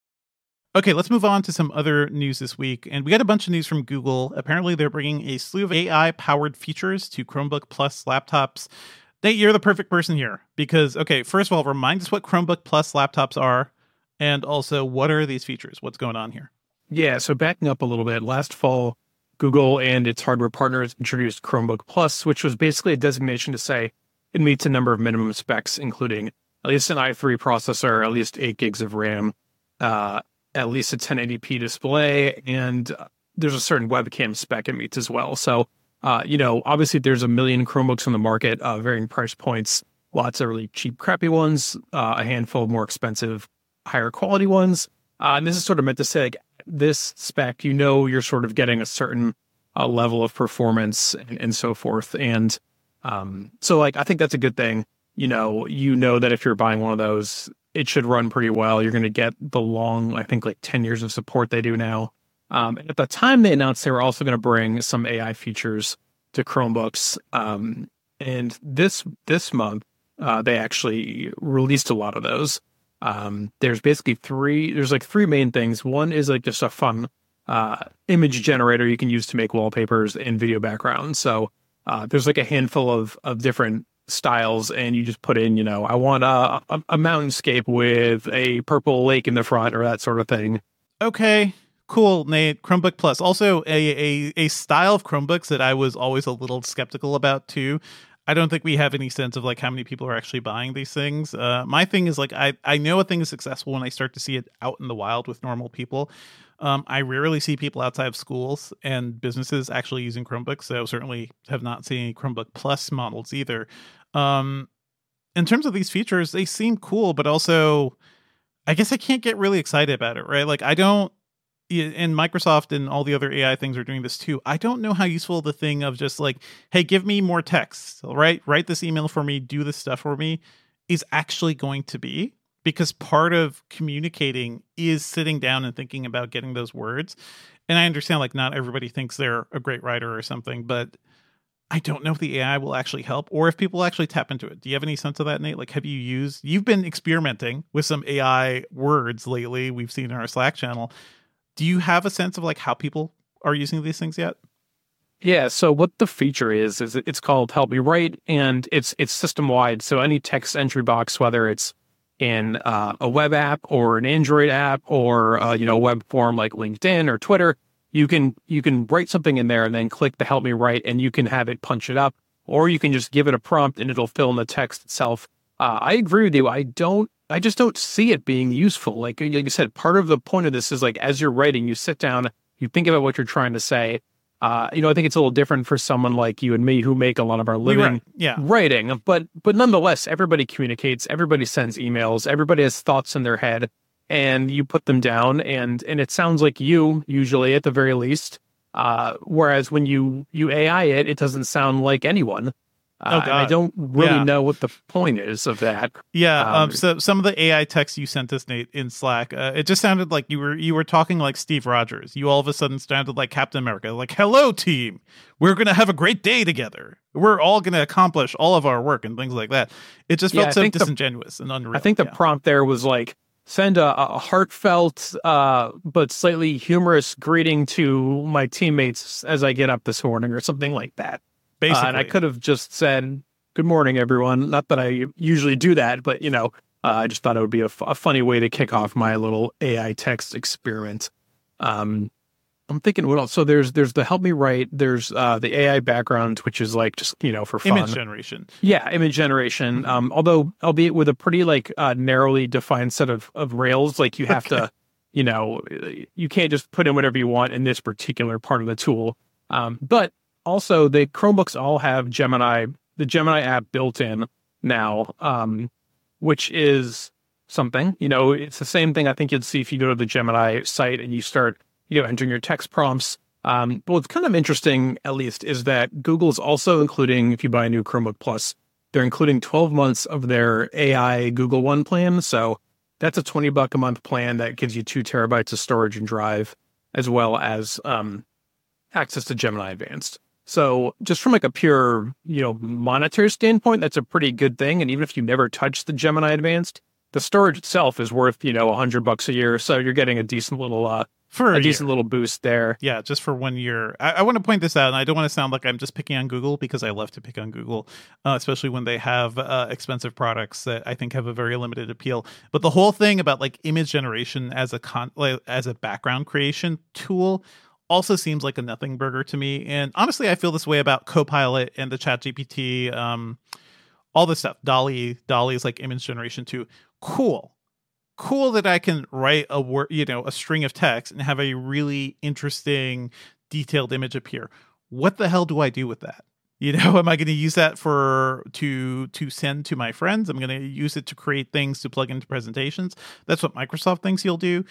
A: Okay, let's move on to some other news this week. And we got a bunch of news from Google. Apparently, they're bringing a slew of A I-powered features to Chromebook Plus laptops. Nate, you're the perfect person here because, okay, first of all, remind us what Chromebook Plus laptops are, and also what are these features? What's going on here?
B: Yeah, so backing up a little bit, last fall, Google and its hardware partners introduced Chromebook Plus, which was basically a designation to say it meets a number of minimum specs, including at least an i three processor, at least eight gigs of RAM, uh, at least a ten eighty p display, and there's a certain webcam spec it meets as well. So, uh, you know, obviously there's a million Chromebooks on the market, uh, varying price points, lots of really cheap, crappy ones, uh, a handful of more expensive, higher quality ones. Uh, and this is sort of meant to say, like, this spec, you know, you're sort of getting a certain uh, level of performance and, and so forth. And um, so, like, I think that's a good thing. You know, you know that if you're buying one of those, it should run pretty well. You're going to get the long, I think, like ten years of support they do now. Um, and at the time they announced they were also going to bring some A I features to Chromebooks. Um, and this this month, uh, they actually released a lot of those. Um, there's basically three, there's like three main things. One is like just a fun uh, image generator you can use to make wallpapers and video backgrounds. So uh, there's like a handful of, of different styles, and you just put in, you know, I want a, a, a mountainscape with a purple lake in the front or that sort of thing.
A: Okay, cool, Nate. Chromebook Plus. Also a, a, a style of Chromebooks that I was always a little skeptical about too. I don't think we have any sense of like how many people are actually buying these things. Uh, my thing is like, I, I know a thing is successful when I start to see it out in the wild with normal people. Um, I rarely see people outside of schools and businesses actually using Chromebooks. So certainly have not seen any Chromebook Plus models either. Um, in terms of these features, they seem cool, but also I guess I can't get really excited about it, right? Like I don't, and Microsoft and all the other A I things are doing this too. I don't know how useful the thing of just like, hey, give me more text, right? Write this email for me, do this stuff for me is actually going to be, because part of communicating is sitting down and thinking about getting those words. And I understand like not everybody thinks they're a great writer or something, but I don't know if the A I will actually help or if people actually tap into it. Do you have any sense of that, Nate? Like, have you used, you've been experimenting with some A I words lately. We've seen in our Slack channel. Do you have a sense of like how people are using these things yet?
B: Yeah. So what the feature is, is it's called Help Me Write, and it's it's system wide. So any text entry box, whether it's in uh, a web app or an Android app or uh, you know, web form like LinkedIn or Twitter, you can you can write something in there and then click the Help Me Write, and you can have it punch it up, or you can just give it a prompt and it'll fill in the text itself. Uh, I agree with you. I don't. I just don't see it being useful. Like, like you said, part of the point of this is like, as you're writing, you sit down, you think about what you're trying to say.
F: Uh, you know, I think it's a little different for someone like you and me who make a lot of our living
A: write, yeah.
F: writing. But but nonetheless, everybody communicates, everybody sends emails, everybody has thoughts in their head, and you put them down, and and it sounds like you, usually at the very least. Uh, whereas when you you A I it, it doesn't sound like anyone. Uh,
A: oh,
F: and I don't really
A: yeah.
F: know what the point is of that.
A: Yeah.
F: Um,
A: Um, so some of the A I text you sent us, Nate, in Slack, uh, it just sounded like you were you were talking like Steve Rogers. You all of a sudden sounded like Captain America. Like, hello, team. We're gonna have a great day together. We're all gonna accomplish all of our work and things like that. It just felt
F: Yeah, I
A: so
F: think the-
A: disingenuous and unreal.
F: I think the
A: yeah.
F: prompt there was like, send a, a heartfelt uh, but slightly humorous greeting to my teammates as I get up this morning, or something like that.
A: Basically,
F: Uh, and I could have just said, good morning, everyone. Not that I usually do that, but, you know, uh, I just thought it would be a, f- a funny way to kick off my little A I text experiment. Um, I'm thinking, what else? So there's there's the help me write. There's uh, the A I background, which is like just, you know, for fun.
A: image generation.
F: Yeah, image generation. Um, although, albeit with a pretty like uh, narrowly defined set of, of rails, like you have to, you know, you can't just put in whatever you want in this particular part of the tool. Um, but also, the Chromebooks all have Gemini, the Gemini app built in now, um, which is something. You know, it's the same thing I think you'd see if you go to the Gemini site and you start, you know, entering your text prompts. Um, but what's kind of interesting, at least, is that Google's also including, if you buy a new Chromebook Plus, they're including twelve months of their A I Google One plan. So that's a twenty buck a month plan that gives you two terabytes of storage and drive, as well as um, access to Gemini Advanced. So just from like a pure, you know, monitor standpoint, that's a pretty good thing. And even if you never touch the Gemini Advanced, the storage itself is worth, you know, a hundred bucks a year. So you're getting a decent little, uh,
A: For
F: a,
A: a
F: decent
A: year.
F: little boost there.
A: Yeah, just for one year. I, I want to point this out, and I don't want to sound like I'm just picking on Google, because I love to pick on Google, uh, especially when they have uh, expensive products that I think have a very limited appeal. But the whole thing about like image generation as a con- like, as a background creation tool also seems like a nothing burger to me. And honestly, I feel this way about Copilot and the ChatGPT, um, all this stuff. Dolly, Dolly is like image generation too. Cool. Cool that I can write a word, you know, a string of text and have a really interesting, detailed image appear. What the hell do I do with that? You know, am I going to use that for to to send to my friends? I'm going to use it to create things to plug into presentations. That's what Microsoft thinks you'll do.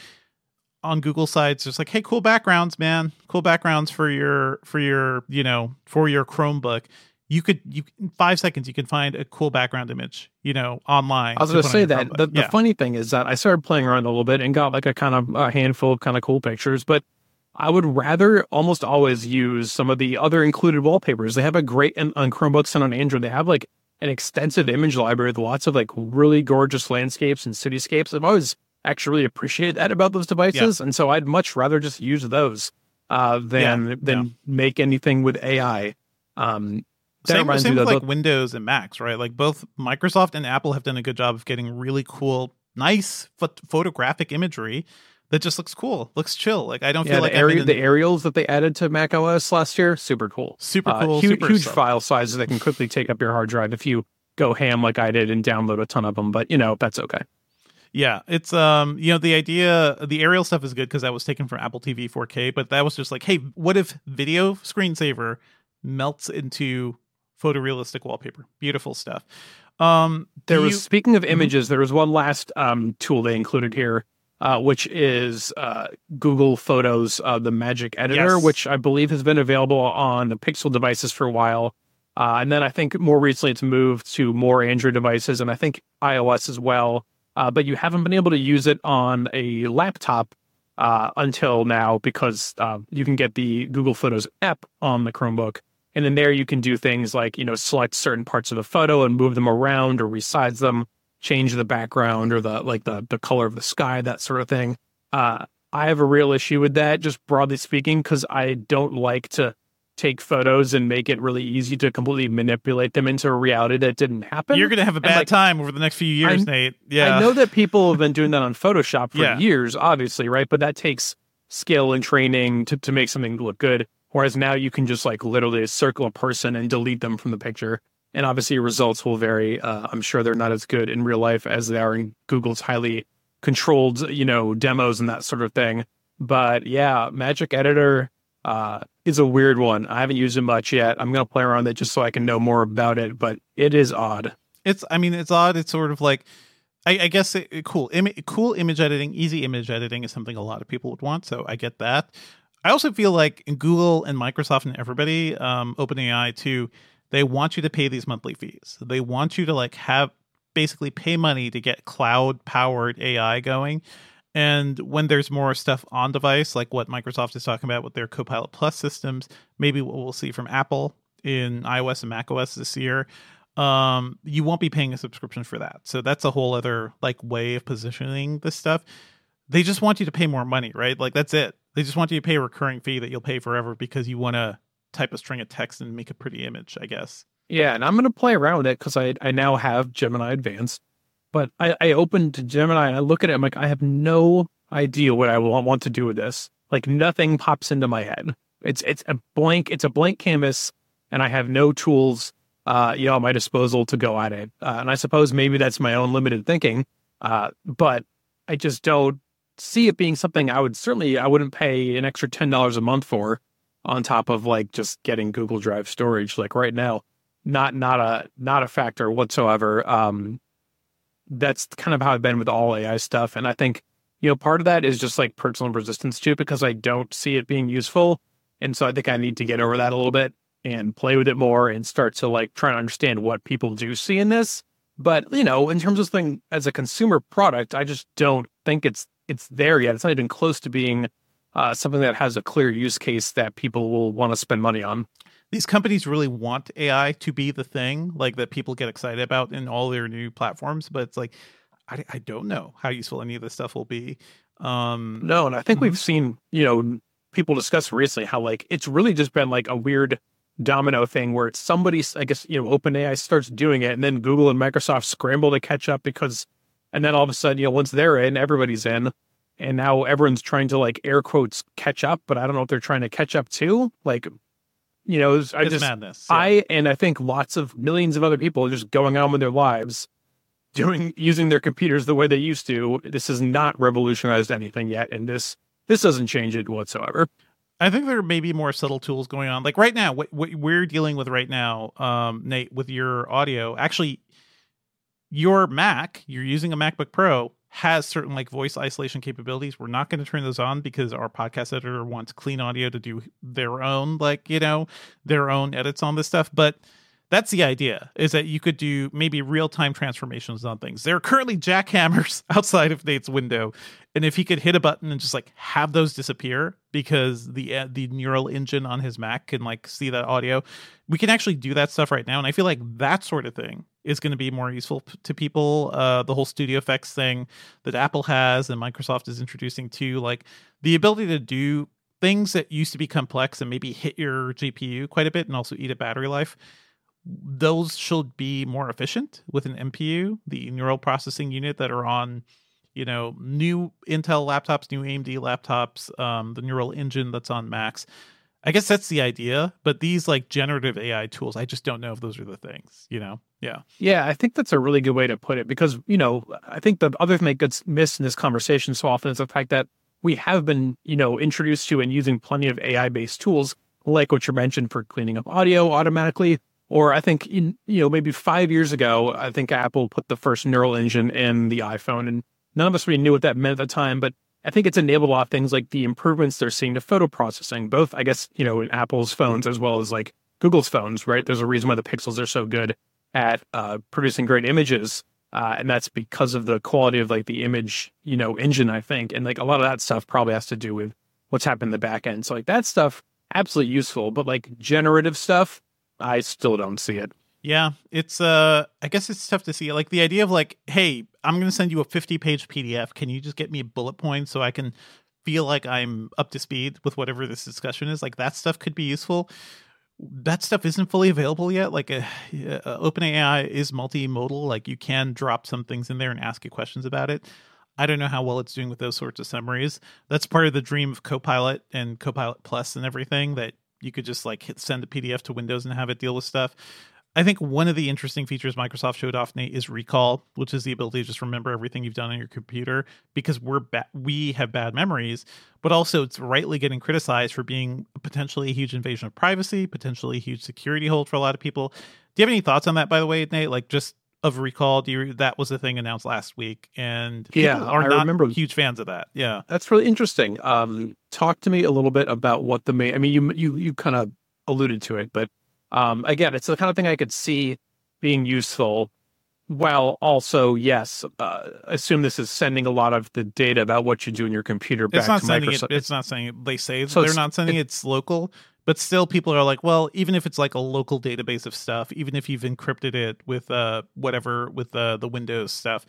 A: On Google sides, just like, hey, cool backgrounds, man, cool backgrounds for your for your you know for your Chromebook. You could, you in five seconds, you can find a cool background image, you know, online.
F: I was
A: to
F: going to
A: put on
F: say
A: your
F: that
A: Chromebook.
F: the, the
A: Yeah.
F: funny thing is that I started playing around a little bit and got like a kind of a handful of kind of cool pictures, but I would rather almost always use some of the other included wallpapers. They have a great, and on Chromebooks and on Android, they have like an extensive image library with lots of like really gorgeous landscapes and cityscapes. I've always actually really appreciated that about those devices. And so I'd much rather just use those uh, than,
A: Yeah,
F: than
A: yeah.
F: make anything with A I. Um, that
A: Same,
F: reminds
A: same
F: me
A: with
F: though,
A: like Windows and Macs, right? Like both Microsoft and Apple have done a good job of getting really cool, nice ph- photographic imagery that just looks cool, looks chill. Like I don't
F: yeah,
A: feel like
F: the,
A: I'm
F: area,
A: in
F: the
A: an-
F: aerials that they added to Mac O S last year, super cool.
A: super
F: Uh,
A: cool,
F: huge,
A: super
F: huge
A: stuff.
F: file sizes that can quickly take up your hard drive if you go ham like I did and download a ton of them. But you know, that's okay.
A: Yeah, it's um, you know, the idea, the aerial stuff is good because that was taken from Apple T V four K, but that was just like, hey, what if video screensaver melts into photorealistic wallpaper? Beautiful stuff. Um, do
F: There was,
A: you-
F: speaking of images, there was one last um, tool they included here, uh, which is uh, Google Photos, uh, the Magic Editor,
A: Yes.
F: which I believe has been available on the Pixel devices for a while. Uh, and then I think more recently it's moved to more Android devices and I think iOS as well. Uh, but you haven't been able to use it on a laptop uh, until now because uh, you can get the Google Photos app on the Chromebook. And then there you can do things like, you know, select certain parts of the photo and move them around or resize them, change the background or the like the, the color of the sky, that sort of thing. Uh, I have a real issue with that, just broadly speaking, because I don't like to take photos and make it really easy to completely manipulate them into a reality that didn't happen.
A: you're gonna have a
F: And,
A: bad
F: like,
A: time over the next few years,
F: I-
A: Nate. Yeah,
F: I know that people have been doing that on Photoshop for
A: Yeah.
F: years, obviously, right? But that takes skill and training to, to make something look good. Whereas now you can just like literally circle a person and delete them from the picture. And obviously results will vary. Uh, I'm sure they're not as good in real life as they are in Google's highly controlled, you know, demos and that sort of thing. But yeah, Magic Editor, uh, is a weird one. I haven't used it much yet. I'm going to play around with it just so I can know more about it, but it is odd.
A: It's, I mean, it's odd. It's sort of like, I, I guess, it, it- cool. Im- cool image editing, easy image editing is something a lot of people would want. So I get that. I also feel like Google and Microsoft and everybody, um, OpenAI too, they want you to pay these monthly fees. They want you to like have basically pay money to get cloud powered A I going. And when there's more stuff on device, like what Microsoft is talking about with their Copilot Plus systems, maybe what we'll see from Apple in iOS and macOS this year, um, you won't be paying a subscription for that. So that's a whole other like way of positioning this stuff. They just want you to pay more money, right? Like that's it. They just want you to pay a recurring fee that you'll pay forever because you want to type a string of text and make a pretty image, I guess.
F: Yeah, and I'm going to play around with it because I, I now have Gemini Advanced. But I, I opened Gemini and I look at it, I'm like, I have no idea what I want, want to do with this. Like nothing pops into my head. It's it's a blank, it's a blank canvas, and I have no tools uh, you know, at my disposal to go at it. Uh, and I suppose maybe that's my own limited thinking. Uh, but I just don't see it being something I would certainly I wouldn't pay an extra ten dollars a month for on top of like just getting Google Drive storage. Like right now, not not a not a factor whatsoever. Um That's kind of how I've been with all A I stuff. And I think, you know, part of that is just like personal resistance to it because I don't see it being useful. And so I think I need to get over that a little bit and play with it more and start to like try to understand what people do see in this. But, you know, in terms of thing as a consumer product, I just don't think it's it's there yet. It's not even close to being uh, something that has a clear use case that people will want to spend money on.
A: These companies really want A I to be the thing like that people get excited about in all their new platforms, but it's like I, I don't know how useful any of this stuff will be. Um,
F: No, and I think
A: Mhm.
F: we've seen, you know, people discuss recently how like it's really just been like a weird domino thing where it's somebody, I guess, you know, OpenAI starts doing it and then Google and Microsoft scramble to catch up because, and then all of a sudden, you know, once they're in, everybody's in. And now everyone's trying to like air quotes catch up, but I don't know if they're trying to catch up too. Like, you know, I
A: it's
F: just,
A: madness. Yeah.
F: I, and I think lots of millions of other people are just going on with their lives, doing, using their computers the way they used to. This has not revolutionized anything yet. And this, this doesn't change it whatsoever.
A: I think there may be more subtle tools going on. Like right now, what, what we're dealing with right now, um, Nate, with your audio, actually, your Mac, you're using a MacBook Pro, has certain like voice isolation capabilities. We're not going to turn those on because our podcast editor wants clean audio to do their own, like, you know, their own edits on this stuff. But that's the idea, is that you could do maybe real-time transformations on things. There are currently jackhammers outside of Nate's window. And if he could hit a button and just like have those disappear because the uh, the neural engine on his Mac can like see that audio, we can actually do that stuff right now. And I feel like that sort of thing is going to be more useful p- to people. Uh, the whole Studio Effects thing that Apple has and Microsoft is introducing too, like the ability to do things that used to be complex and maybe hit your G P U quite a bit and also eat a battery life. Those should be more efficient with an N P U, the neural processing unit that are on, you know, new Intel laptops, new A M D laptops, um, the neural engine that's on Macs. I guess that's the idea. But these like generative A I tools, I just don't know if those are the things, you know? Yeah.
F: Yeah, I think that's a really good way to put it because, you know, I think the other thing that gets missed in this conversation so often is the fact that we have been, you know, introduced to and using plenty of A I-based tools like what you mentioned for cleaning up audio automatically. Or I think, in, you know, maybe five years ago, I think Apple put the first neural engine in the iPhone, and none of us really knew what that meant at the time. But I think it's enabled a lot of things like the improvements they're seeing to photo processing, both, I guess, you know, in Apple's phones as well as like Google's phones, right? There's a reason why the Pixels are so good at uh, producing great images. Uh, and that's because of the quality of like the image, you know, engine, I think. And like a lot of that stuff probably has to do with what's happened in the back end. So like that stuff, absolutely useful, but like generative stuff, I still don't see it.
A: Yeah, it's uh I guess it's tough to see. Like the idea of like, hey, I'm going to send you a fifty page P D F. Can you just get me bullet points so I can feel like I'm up to speed with whatever this discussion is? Like that stuff could be useful. That stuff isn't fully available yet. Like uh, uh, OpenAI is multimodal. Like you can drop some things in there and ask it questions about it. I don't know how well it's doing with those sorts of summaries. That's part of the dream of Copilot and Copilot Plus and everything, that you could just like hit send a P D F to Windows and have it deal with stuff. I think one of the interesting features Microsoft showed off, Nate, is recall, which is the ability to just remember everything you've done on your computer, because we're ba- we have bad memories, but also it's rightly getting criticized for being potentially a huge invasion of privacy, potentially a huge security hold for a lot of people. Do you have any thoughts on that, by the way, Nate? Like just of recall, do you, that was the thing announced last week, and people
F: yeah,
A: are
F: I
A: not
F: remember
A: huge fans of that. Yeah,
F: that's really interesting. Um, talk to me a little bit about what the main. I mean, you you you kind of alluded to it, but um, again, it's the kind of thing I could see being useful. While also, yes, uh, assume this is sending a lot of the data about what you do in your computer back
A: it's not
F: to
A: sending
F: Microsoft.
A: it. It's not saying it. They say
F: So
A: they're
F: it's-
A: not sending
F: it-
A: it, it's local, but still people are like, well, even if it's like a local database of stuff, even if you've encrypted it with uh whatever with uh, the Windows stuff,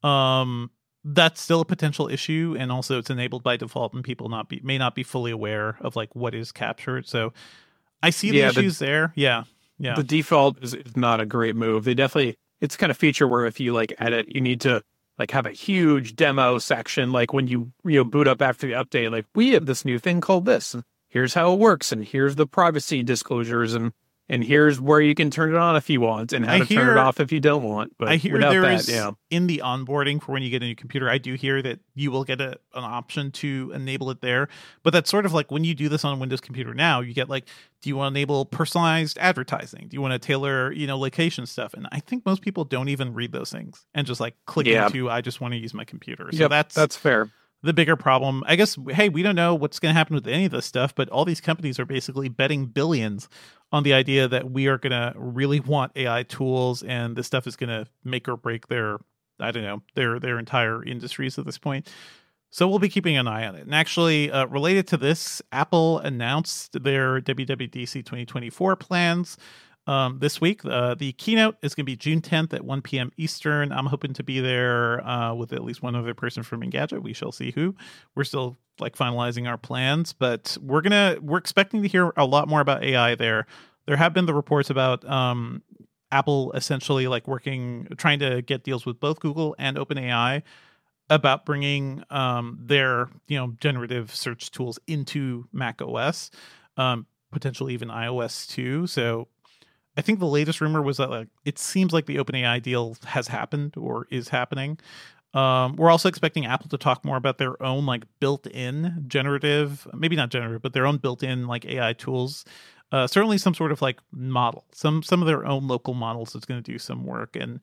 A: um, that's still a potential issue, and also it's enabled by default, and people not be may not be fully aware of like what is captured. So I see the
F: Yeah, the-
A: issues there. Yeah, yeah.
F: The default is, is not a great move. They definitely, it's kind of feature where if you like edit, you need to like have a huge demo section. Like when you, you know, boot up after the update, like we have this new thing called this, and here's how it works. And here's the privacy disclosures. And, and here's where you can turn it on if you want, and how
A: I
F: to turn
A: hear-
F: it off if you don't want. But
A: I hear
F: without
A: there
F: that,
A: is
F: yeah.
A: in the onboarding for when you get a new computer, I do hear that you will get a, an option to enable it there. But that's sort of like when you do this on a Windows computer now, you get like, do you want to enable personalized advertising? Do you want to tailor, you know, location stuff? And I think most people don't even read those things and just like click
F: Yeah.
A: into, I just want to use my computer. So
F: Yep,
A: that's
F: that's fair.
A: the bigger problem. I guess, hey, we don't know what's going to happen with any of this stuff, but all these companies are basically betting billions on the idea that we are going to really want A I tools, and this stuff is going to make or break their, I don't know, their their entire industries at this point. So we'll be keeping an eye on it. And actually, uh, related to this, Apple announced their W W D C twenty twenty-four plans um, this week. Uh, the keynote is going to be June tenth at one p.m. Eastern. I'm hoping to be there uh, with at least one other person from Engadget. We shall see who. We're still like finalizing our plans, but we're gonna we're expecting to hear a lot more about A I there. There have been the reports about um, Apple essentially like working, trying to get deals with both Google and OpenAI about bringing um, their you know generative search tools into Mac O S, um, potentially even iOS too. So I think the latest rumor was that like it seems like the OpenAI deal has happened or is happening. Um, we're also expecting Apple to talk more about their own like built-in generative, maybe not generative, but their own built-in like A I tools. Uh, certainly some sort of like model, some some of their own local models that's going to do some work. And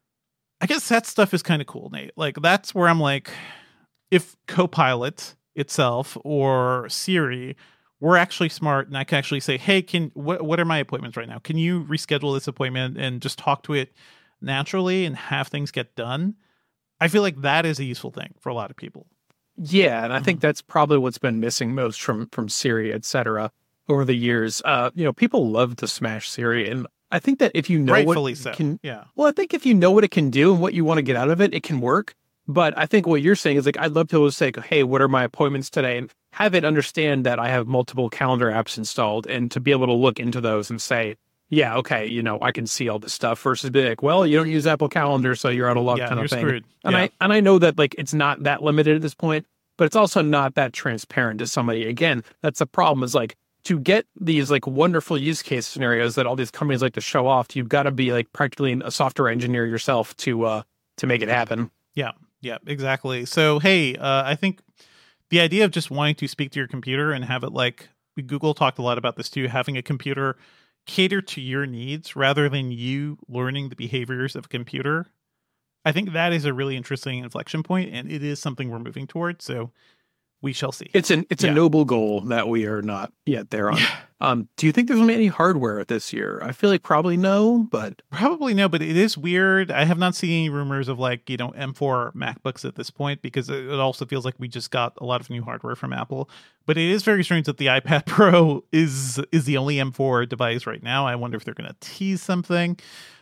A: I guess that stuff is kind of cool, Nate. Like that's where I'm like, if Copilot itself or Siri were actually smart, and I can actually say, hey, can what what are my appointments right now? Can you reschedule this appointment and just talk to it naturally and have things get done? I feel like that is a useful thing for a lot of people.
F: Yeah, and I think that's probably what's been missing most from from Siri, et cetera, over the years. Uh, you know, people love to smash Siri, and I think that if you know
A: Rightfully
F: what
A: so.
F: it can,
A: Yeah.
F: well, I think if you know what it can do and what you want to get out of it, it can work. But I think what you're saying is like, I'd love to be able to say, hey, what are my appointments today? And have it understand that I have multiple calendar apps installed, and to be able to look into those and say, yeah, okay, you know, I can see all this stuff, versus be like, well, you don't use Apple Calendar, so you're out of luck,
A: Yeah,
F: kind
A: you're
F: of thing.
A: screwed.
F: And
A: Yeah.
F: I and I know that like it's not that limited at this point, but it's also not that transparent to somebody. Again, that's the problem, is like to get these like wonderful use case scenarios that all these companies like to show off, you've got to be like practically a software engineer yourself to uh to make it happen.
A: Yeah, yeah, exactly. So, hey, uh, I think the idea of just wanting to speak to your computer and have it like Google talked a lot about this too, having a computer cater to your needs rather than you learning the behaviors of a computer. I think that is a really interesting inflection point, and it is something we're moving towards. So we shall see.
F: It's an it's
A: Yeah.
F: a noble goal that we are not yet there on. Um, do you think there's gonna be any hardware this year? I feel like probably no, but
A: Probably no, but it is weird. I have not seen any rumors of like, you know, M four MacBooks at this point, because it it also feels like we just got a lot of new hardware from Apple. But it is very strange that the iPad Pro is is the only M four device right now. I wonder if they're going to tease something.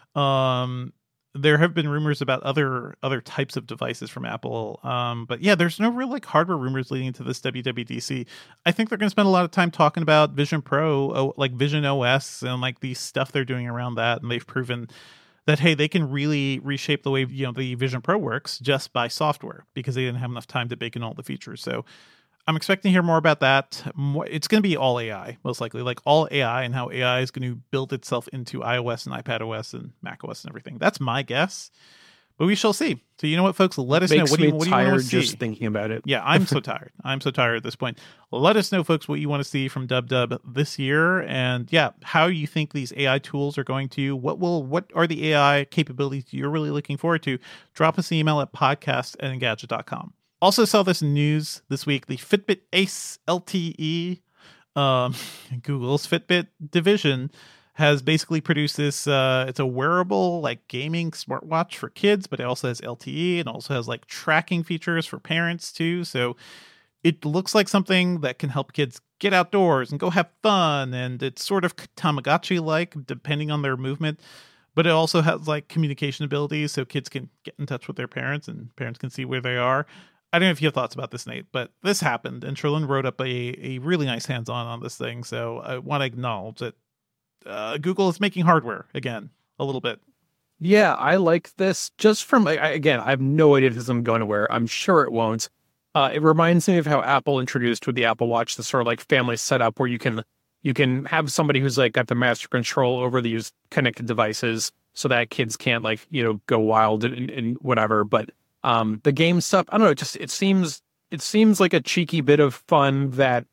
A: Um, there have been rumors about other other types of devices from Apple. Um, but yeah, there's no real like hardware rumors leading to this W W D C. I think they're going to spend a lot of time talking about Vision Pro, oh, like Vision O S, and like the stuff they're doing around that. And they've proven that, hey, they can really reshape the way, you know, the Vision Pro works just by software, because they didn't have enough time to bake in all the features. So I'm expecting to hear more about that. It's going to be all A I, most likely, like all A I and how A I is going to build itself into iOS and iPadOS and macOS and everything. That's my guess, but we shall see. So you know what, folks? Let us
F: Makes
A: know. What do you, what do you want to see?
F: Just thinking about it.
A: Yeah, I'm so tired. I'm so tired at this point. Let us know, folks, what you want to see from DubDub this year, and yeah, how you think these A I tools are going to. What will? What are the A I capabilities you're really looking forward to? Drop us an email at podcast at engadget dot com. Also saw this news this week. The Fitbit Ace L T E, um, Google's Fitbit division, has basically produced this. Uh, it's a wearable, like, gaming smartwatch for kids, but it also has L T E and also has like tracking features for parents too. So it looks like something that can help kids get outdoors and go have fun. And it's sort of Tamagotchi-like, depending on their movement. But it also has like communication abilities, so kids can get in touch with their parents and parents can see where they are. I don't know if you have thoughts about this, Nate, but this happened, and Cherlin wrote up a, a really nice hands-on on this thing, so I want to acknowledge that uh, Google is making hardware again, a little bit.
F: Yeah, I like this. Just from, I, again, I have no idea if this is going to wear. I'm sure it won't. Uh, it reminds me of how Apple introduced with the Apple Watch the sort of like family setup where you can you can have somebody who's like got the master control over these connected devices so that kids can't like, you know, go wild and, and whatever, but Um, the game stuff, I don't know, it just, it seems, it seems like a cheeky bit of fun that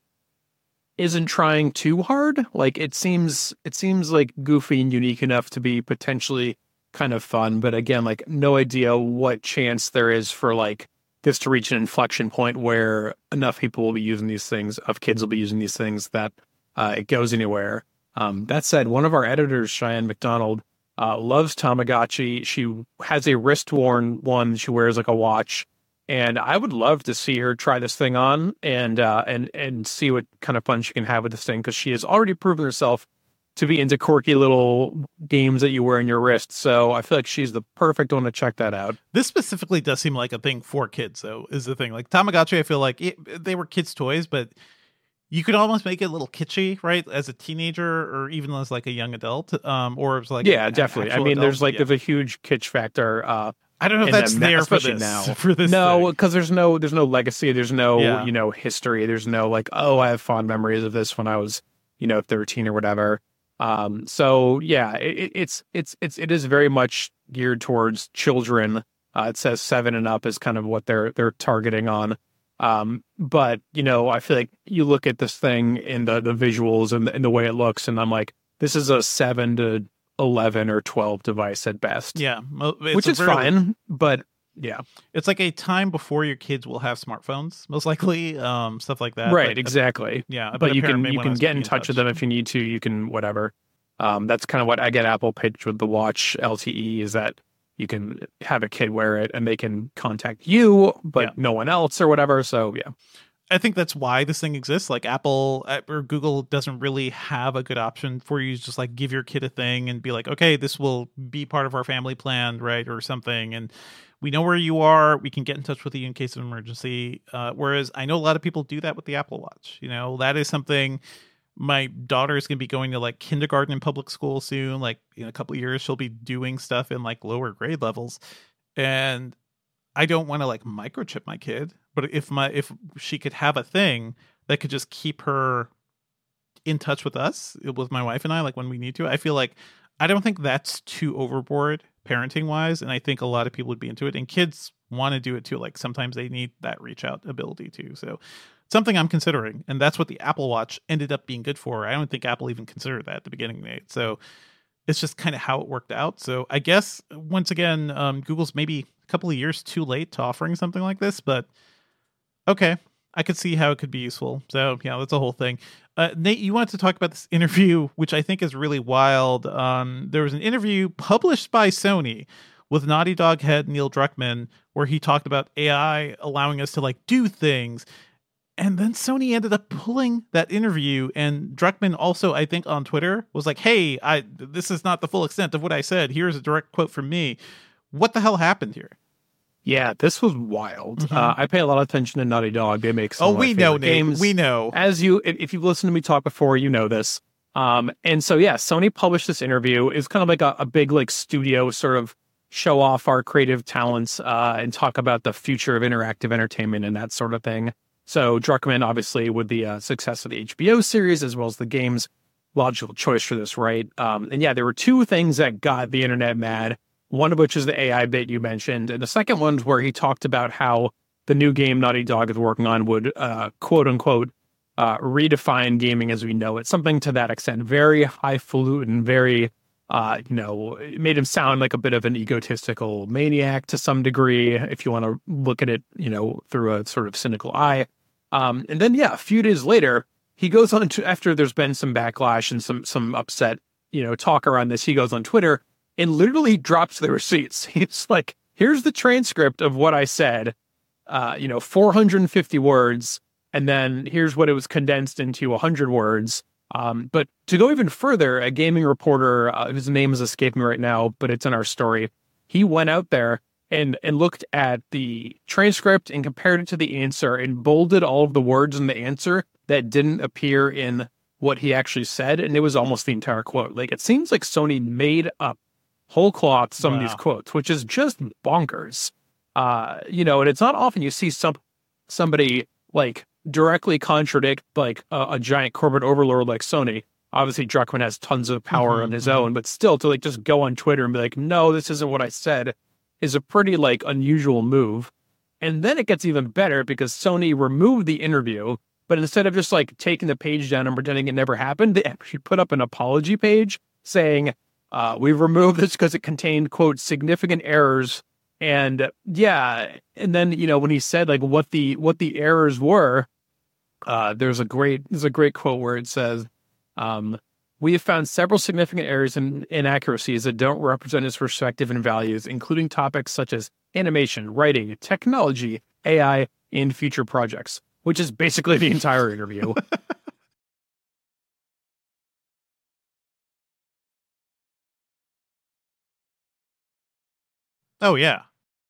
F: isn't trying too hard. Like it seems, it seems like goofy and unique enough to be potentially kind of fun. But again, like no idea what chance there is for like this to reach an inflection point where enough people will be using these things, of kids will be using these things that uh, it goes anywhere. Um, that said, one of our editors, Cheyenne McDonald, Uh, loves Tamagotchi. She has a wrist-worn one she wears like a watch, and I would love to see her try this thing on and uh, and and see what kind of fun she can have with this thing, because she has already proven herself to be into quirky little games that you wear in your wrist. So I feel like she's the perfect one to check that out.
A: This specifically does seem like a thing for kids, though, is the thing. Like Tamagotchi, I feel like it, they were kids' toys, but you could almost make it a little kitschy, right? As a teenager or even as like a young adult. Um, or it's like,
F: yeah, definitely. I mean,
A: adult.
F: there's like,
A: yeah.
F: there's a huge kitsch factor. Uh,
A: I don't know if that's
F: them,
A: there for
F: especially
A: this,
F: now.
A: for this.
F: No, because there's no, there's no legacy. There's no,
A: Yeah.
F: you know, history. There's no like, oh, I have fond memories of this when I was, you know, thirteen or whatever. Um, so yeah, it, it's, it's, it's, it is very much geared towards children. Uh, it says seven and up is kind of what they're, they're targeting on. Um, but you know, I feel like you look at this thing in the, the visuals and the, and the way it looks, and I'm like, this is a seven to eleven or twelve device at best.
A: Yeah. It's
F: which is
A: very,
F: fine, but yeah,
A: it's like a time before your kids will have smartphones, most likely, um, stuff like that.
F: right.
A: But,
F: exactly.
A: yeah.
F: But you
A: a parent
F: can,
A: may
F: you
A: want
F: can
A: us to
F: get
A: be
F: in touch with them if you need to, you can, whatever. Um, that's kind of what I get Apple pitched with the watch L T E, is that you can have a kid wear it and they can contact you, but
A: Yeah.
F: no one else or whatever. So yeah.
A: I think that's why this thing exists. Like Apple or Google doesn't really have a good option for you to just like give your kid a thing and be like, okay, this will be part of our family plan, right? Or something. And we know where you are. We can get in touch with you in case of emergency. Uh, whereas I know a lot of people do that with the Apple Watch. You know, that is something. My daughter is going to be going to like kindergarten in public school soon. Like in a couple of years, she'll be doing stuff in like lower grade levels. And I don't want to like microchip my kid, but if my, if she could have a thing that could just keep her in touch with us, with my wife and I, like when we need to, I feel like, I don't think that's too overboard parenting wise. And I think a lot of people would be into it, and kids want to do it too. Like sometimes they need that reach out ability too. So something I'm considering, and that's what the Apple Watch ended up being good for. I don't think Apple even considered that at the beginning, Nate. So it's just kind of how it worked out. So I guess once again, um, Google's maybe a couple of years too late to offering something like this, but okay, I could see how it could be useful. So yeah, that's a whole thing. Uh, Nate, you wanted to talk about this interview, which I think is really wild. Um, there was an interview published by Sony with Naughty Dog head Neil Druckmann, where he talked about A I allowing us to like do things. And then Sony ended up pulling that interview, and Druckmann also, I think, on Twitter was like, "Hey, I this is not the full extent of what I said. Here's a direct quote from me." What the hell happened here?
F: Yeah, this was wild.
A: Mm-hmm.
F: Uh, I pay a lot of attention to Naughty Dog. They make some
A: Oh,
F: of my
A: we know,
F: favorite
A: Nate.
F: games.
A: We know.
F: As you, if if you've listened to me talk before, you know this. Um, and so yeah, Sony published this interview. It's kind of like a, a big like studio sort of show off our creative talents uh, and talk about the future of interactive entertainment and that sort of thing. So Druckmann, obviously, with the uh, success of the H B O series, as well as the games, logical choice for this, right? Um, and yeah, there were two things that got the internet mad, one of which is the A I bit you mentioned. And the second one's where he talked about how the new game Naughty Dog is working on would, uh, quote unquote, uh, redefine gaming as we know it. Something to that extent. Very highfalutin, very, uh, you know, it made him sound like a bit of an egotistical maniac to some degree, if you want to look at it, you know, through a sort of cynical eye. Um, and then, yeah, a few days later, he goes on to, after there's been some backlash and some some upset, you know, talk around this, he goes on Twitter and literally drops the receipts. He's like, here's the transcript of what I said, uh, you know, four hundred fifty words, and then here's what it was condensed into one hundred words. Um, but to go even further, a gaming reporter, uh, whose name is escaping me right now, but it's in our story, he went out there and and looked at the transcript and compared it to the answer and bolded all of the words in the answer that didn't appear in what he actually said. And it was almost the entire quote. Like, it seems like Sony made up whole cloth some wow. of these quotes, which is just bonkers. Uh, you know, and it's not often you see some somebody like directly contradict like a, a giant corporate overlord like Sony. Obviously, Druckmann has tons of power mm-hmm, on his mm-hmm. own, but still to like just go on Twitter and be like, no, this isn't what I said, is a pretty like unusual move. And then it gets even better because Sony removed the interview, but instead of just like taking the page down and pretending it never happened, they actually put up an apology page saying, uh, we've removed this because it contained, quote, significant errors. And yeah, and then, you know, when he said like what the what the errors were, uh, there's a great there's a great quote where it says, um, we have found several significant errors and inaccuracies that don't represent his perspective and values, including topics such as animation, writing, technology, A I, and future projects, which is basically the entire interview.
A: Oh, yeah.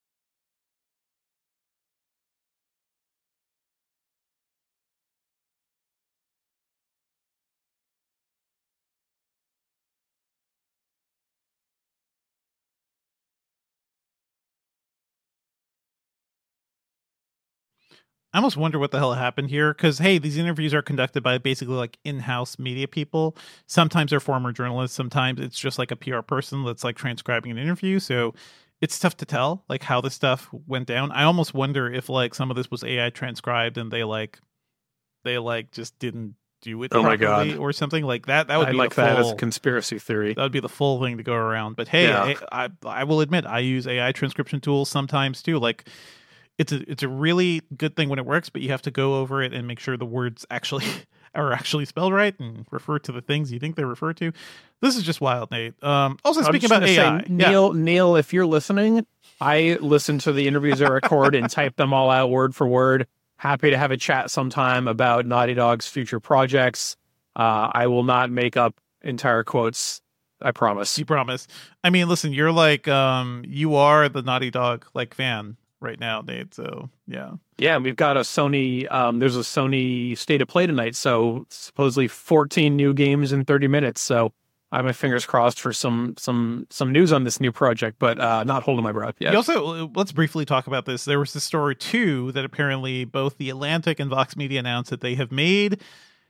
A: I almost wonder what the hell happened here, because, hey, these interviews are conducted by basically like in-house media people. Sometimes they're former journalists. Sometimes it's just like a P R person that's like transcribing an interview. So it's tough to tell like how this stuff went down. I almost wonder if like some of this was A I transcribed and they like they like just didn't do it
F: oh my
A: properly
F: God.
A: or something like that. That would
F: I
A: be
F: like
A: the full,
F: that as a conspiracy theory.
A: That would be the full thing to go around. But hey,
F: Yeah.
A: I, I I will admit I use A I transcription tools sometimes too. Like it's a it's a really good thing when it works, but you have to go over it and make sure the words actually are actually spelled right and refer to the things you think they refer to. This is just wild, Nate. Um, also,
F: I'm
A: speaking
F: just
A: about
F: gonna
A: A I,
F: say, Neil, Neil, if you're listening, I listen to the interviews I record and type them all out word for word. Happy to have a chat sometime about Naughty Dog's future projects. Uh, I will not make up entire quotes. I promise.
A: You promise. I mean, listen, you're like, um, you are the Naughty Dog like fan right now, Nate. So yeah.
F: Yeah, we've got a Sony, um, there's a Sony State of Play tonight. So supposedly fourteen new games in thirty minutes. So I have my fingers crossed for some some some news on this new project, but uh, not holding my breath yet.
A: You also, let's briefly talk about this. There was this story too that apparently both The Atlantic and Vox Media announced that they have made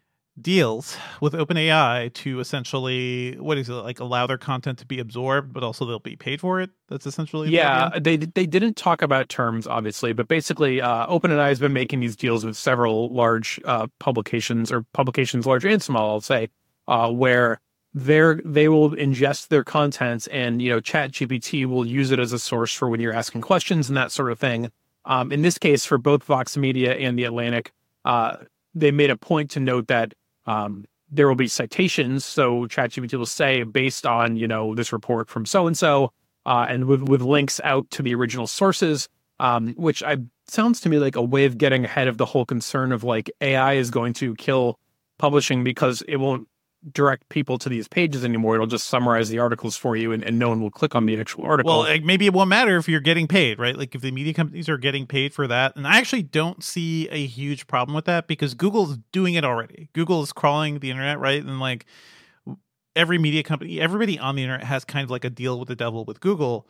A: deals with OpenAI to essentially, what is it, like allow their content to be absorbed, but also they'll be paid for it. That's essentially
F: yeah.
A: The
F: they they didn't talk about terms, obviously, but basically, uh, OpenAI has been making these deals with several large uh, publications or publications, large and small, I'll say, uh, where they're they will ingest their content, and you know, ChatGPT will use it as a source for when you're asking questions and that sort of thing. Um, in this case, for both Vox Media and The Atlantic, uh, they made a point to note that Um, there will be citations. So ChatGPT will say, based on, you know, this report from so-and-so, uh, and with, with links out to the original sources, um, which I sounds to me like a way of getting ahead of the whole concern of like A I is going to kill publishing because it won't direct people to these pages anymore. It'll just summarize the articles for you, and, and no one will click on the actual article.
A: Well, like, maybe it won't matter if you're getting paid, right? Like if the media companies are getting paid for that. And I actually don't see a huge problem with that because Google's doing it already. Google is crawling the internet, right? And like every media company, everybody on the internet has kind of like a deal with the devil with Google.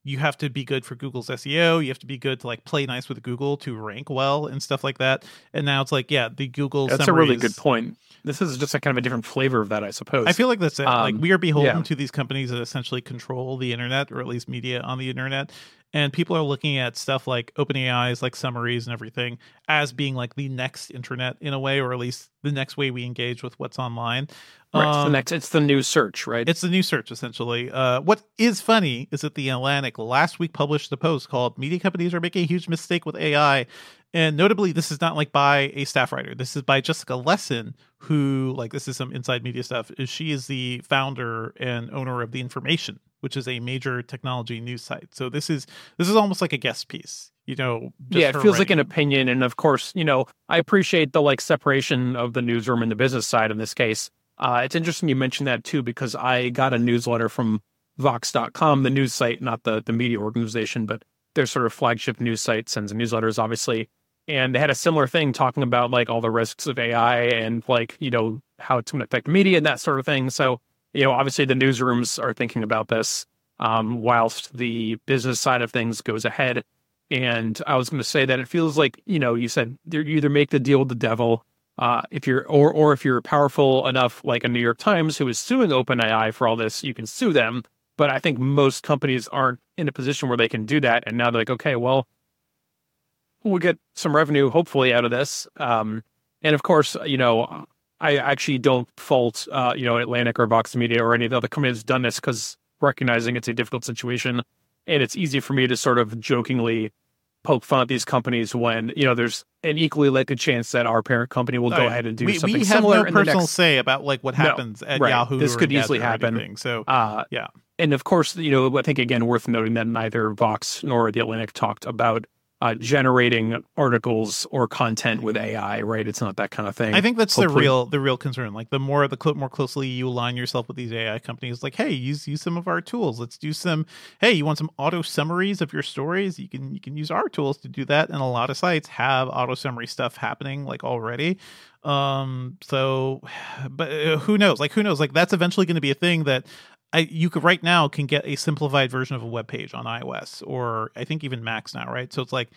A: you have to be good for Google's S E O. You have to be good to like play nice with Google to rank well and stuff like that. And now it's like, yeah, the Google
F: That's
A: summaries,
F: a really good point. This is just a kind of a different flavor of that, I suppose.
A: I feel like that's it.
F: Um,
A: like we are beholden
F: yeah.
A: to these companies that essentially control the internet, or at least media on the internet. And people are looking at stuff like OpenAI's like summaries and everything as being like the next internet in a way, or at least the next way we engage with what's online.
F: Right, it's the
A: Um,
F: next. It's the new search, right?
A: It's the new search, essentially. Uh, what is funny is that The Atlantic last week published a post called "Media Companies Are Making a Huge Mistake with A I." And notably, this is not like by a staff writer. This is by Jessica Lessin, who, like, this is some inside media stuff. Is She is the founder and owner of The Information, which is a major technology news site. So this is this is almost like a guest piece, you know. just
F: Yeah, it
A: her
F: feels like
A: writing.
F: an opinion, and of course, you know, I appreciate the like separation of the newsroom and the business side in this case. Uh, it's interesting you mentioned that too, because I got a newsletter from Vox dot com, the news site, not the the media organization, but their sort of flagship news site sends newsletters, obviously. And they had a similar thing talking about like all the risks of A I and like, you know, how it's going to affect media and that sort of thing. So, you know, obviously the newsrooms are thinking about this, um, whilst the business side of things goes ahead. And I was going to say that it feels like, you know, you said you either make the deal with the devil, uh, if you're, or, or if you're powerful enough, like a New York Times who is suing OpenAI for all this, you can sue them. But I think most companies aren't in a position where they can do that. And now they're like, okay, well, we'll get some revenue hopefully out of this. Um, and of course, you know, I actually don't fault, uh, you know, Atlantic or Vox Media or any of the other companies that's done this, because recognizing it's a difficult situation, and it's easy for me to sort of jokingly poke fun at these companies when, you know, there's an equally likely chance that our parent company will
A: Oh,
F: go
A: yeah.
F: ahead and do
A: we,
F: something
A: we have
F: similar.
A: no
F: in the
A: personal
F: next,
A: say about like what
F: No,
A: happens at
F: right.
A: Yahoo.
F: This
A: or
F: could
A: Engadget
F: easily
A: or
F: happen.
A: anything. So
F: uh,
A: yeah.
F: And of course, you know, I think again worth noting that neither Vox nor the Atlantic talked about uh, generating articles or content with A I, right? It's not that kind of thing.
A: I think that's
F: Hopefully-
A: the real the real concern. Like the more the cl- more closely you align yourself with these A I companies, like, hey, use use some of our tools. Let's do some. Hey, you want some auto summaries of your stories? You can you can use our tools to do that. And a lot of sites have auto summary stuff happening like already. Um. So, but uh, who knows? Like who knows? Like that's eventually going to be a thing that. I, you could right now can get a simplified version of a web page on iOS, or I think even Macs now, right? So it's like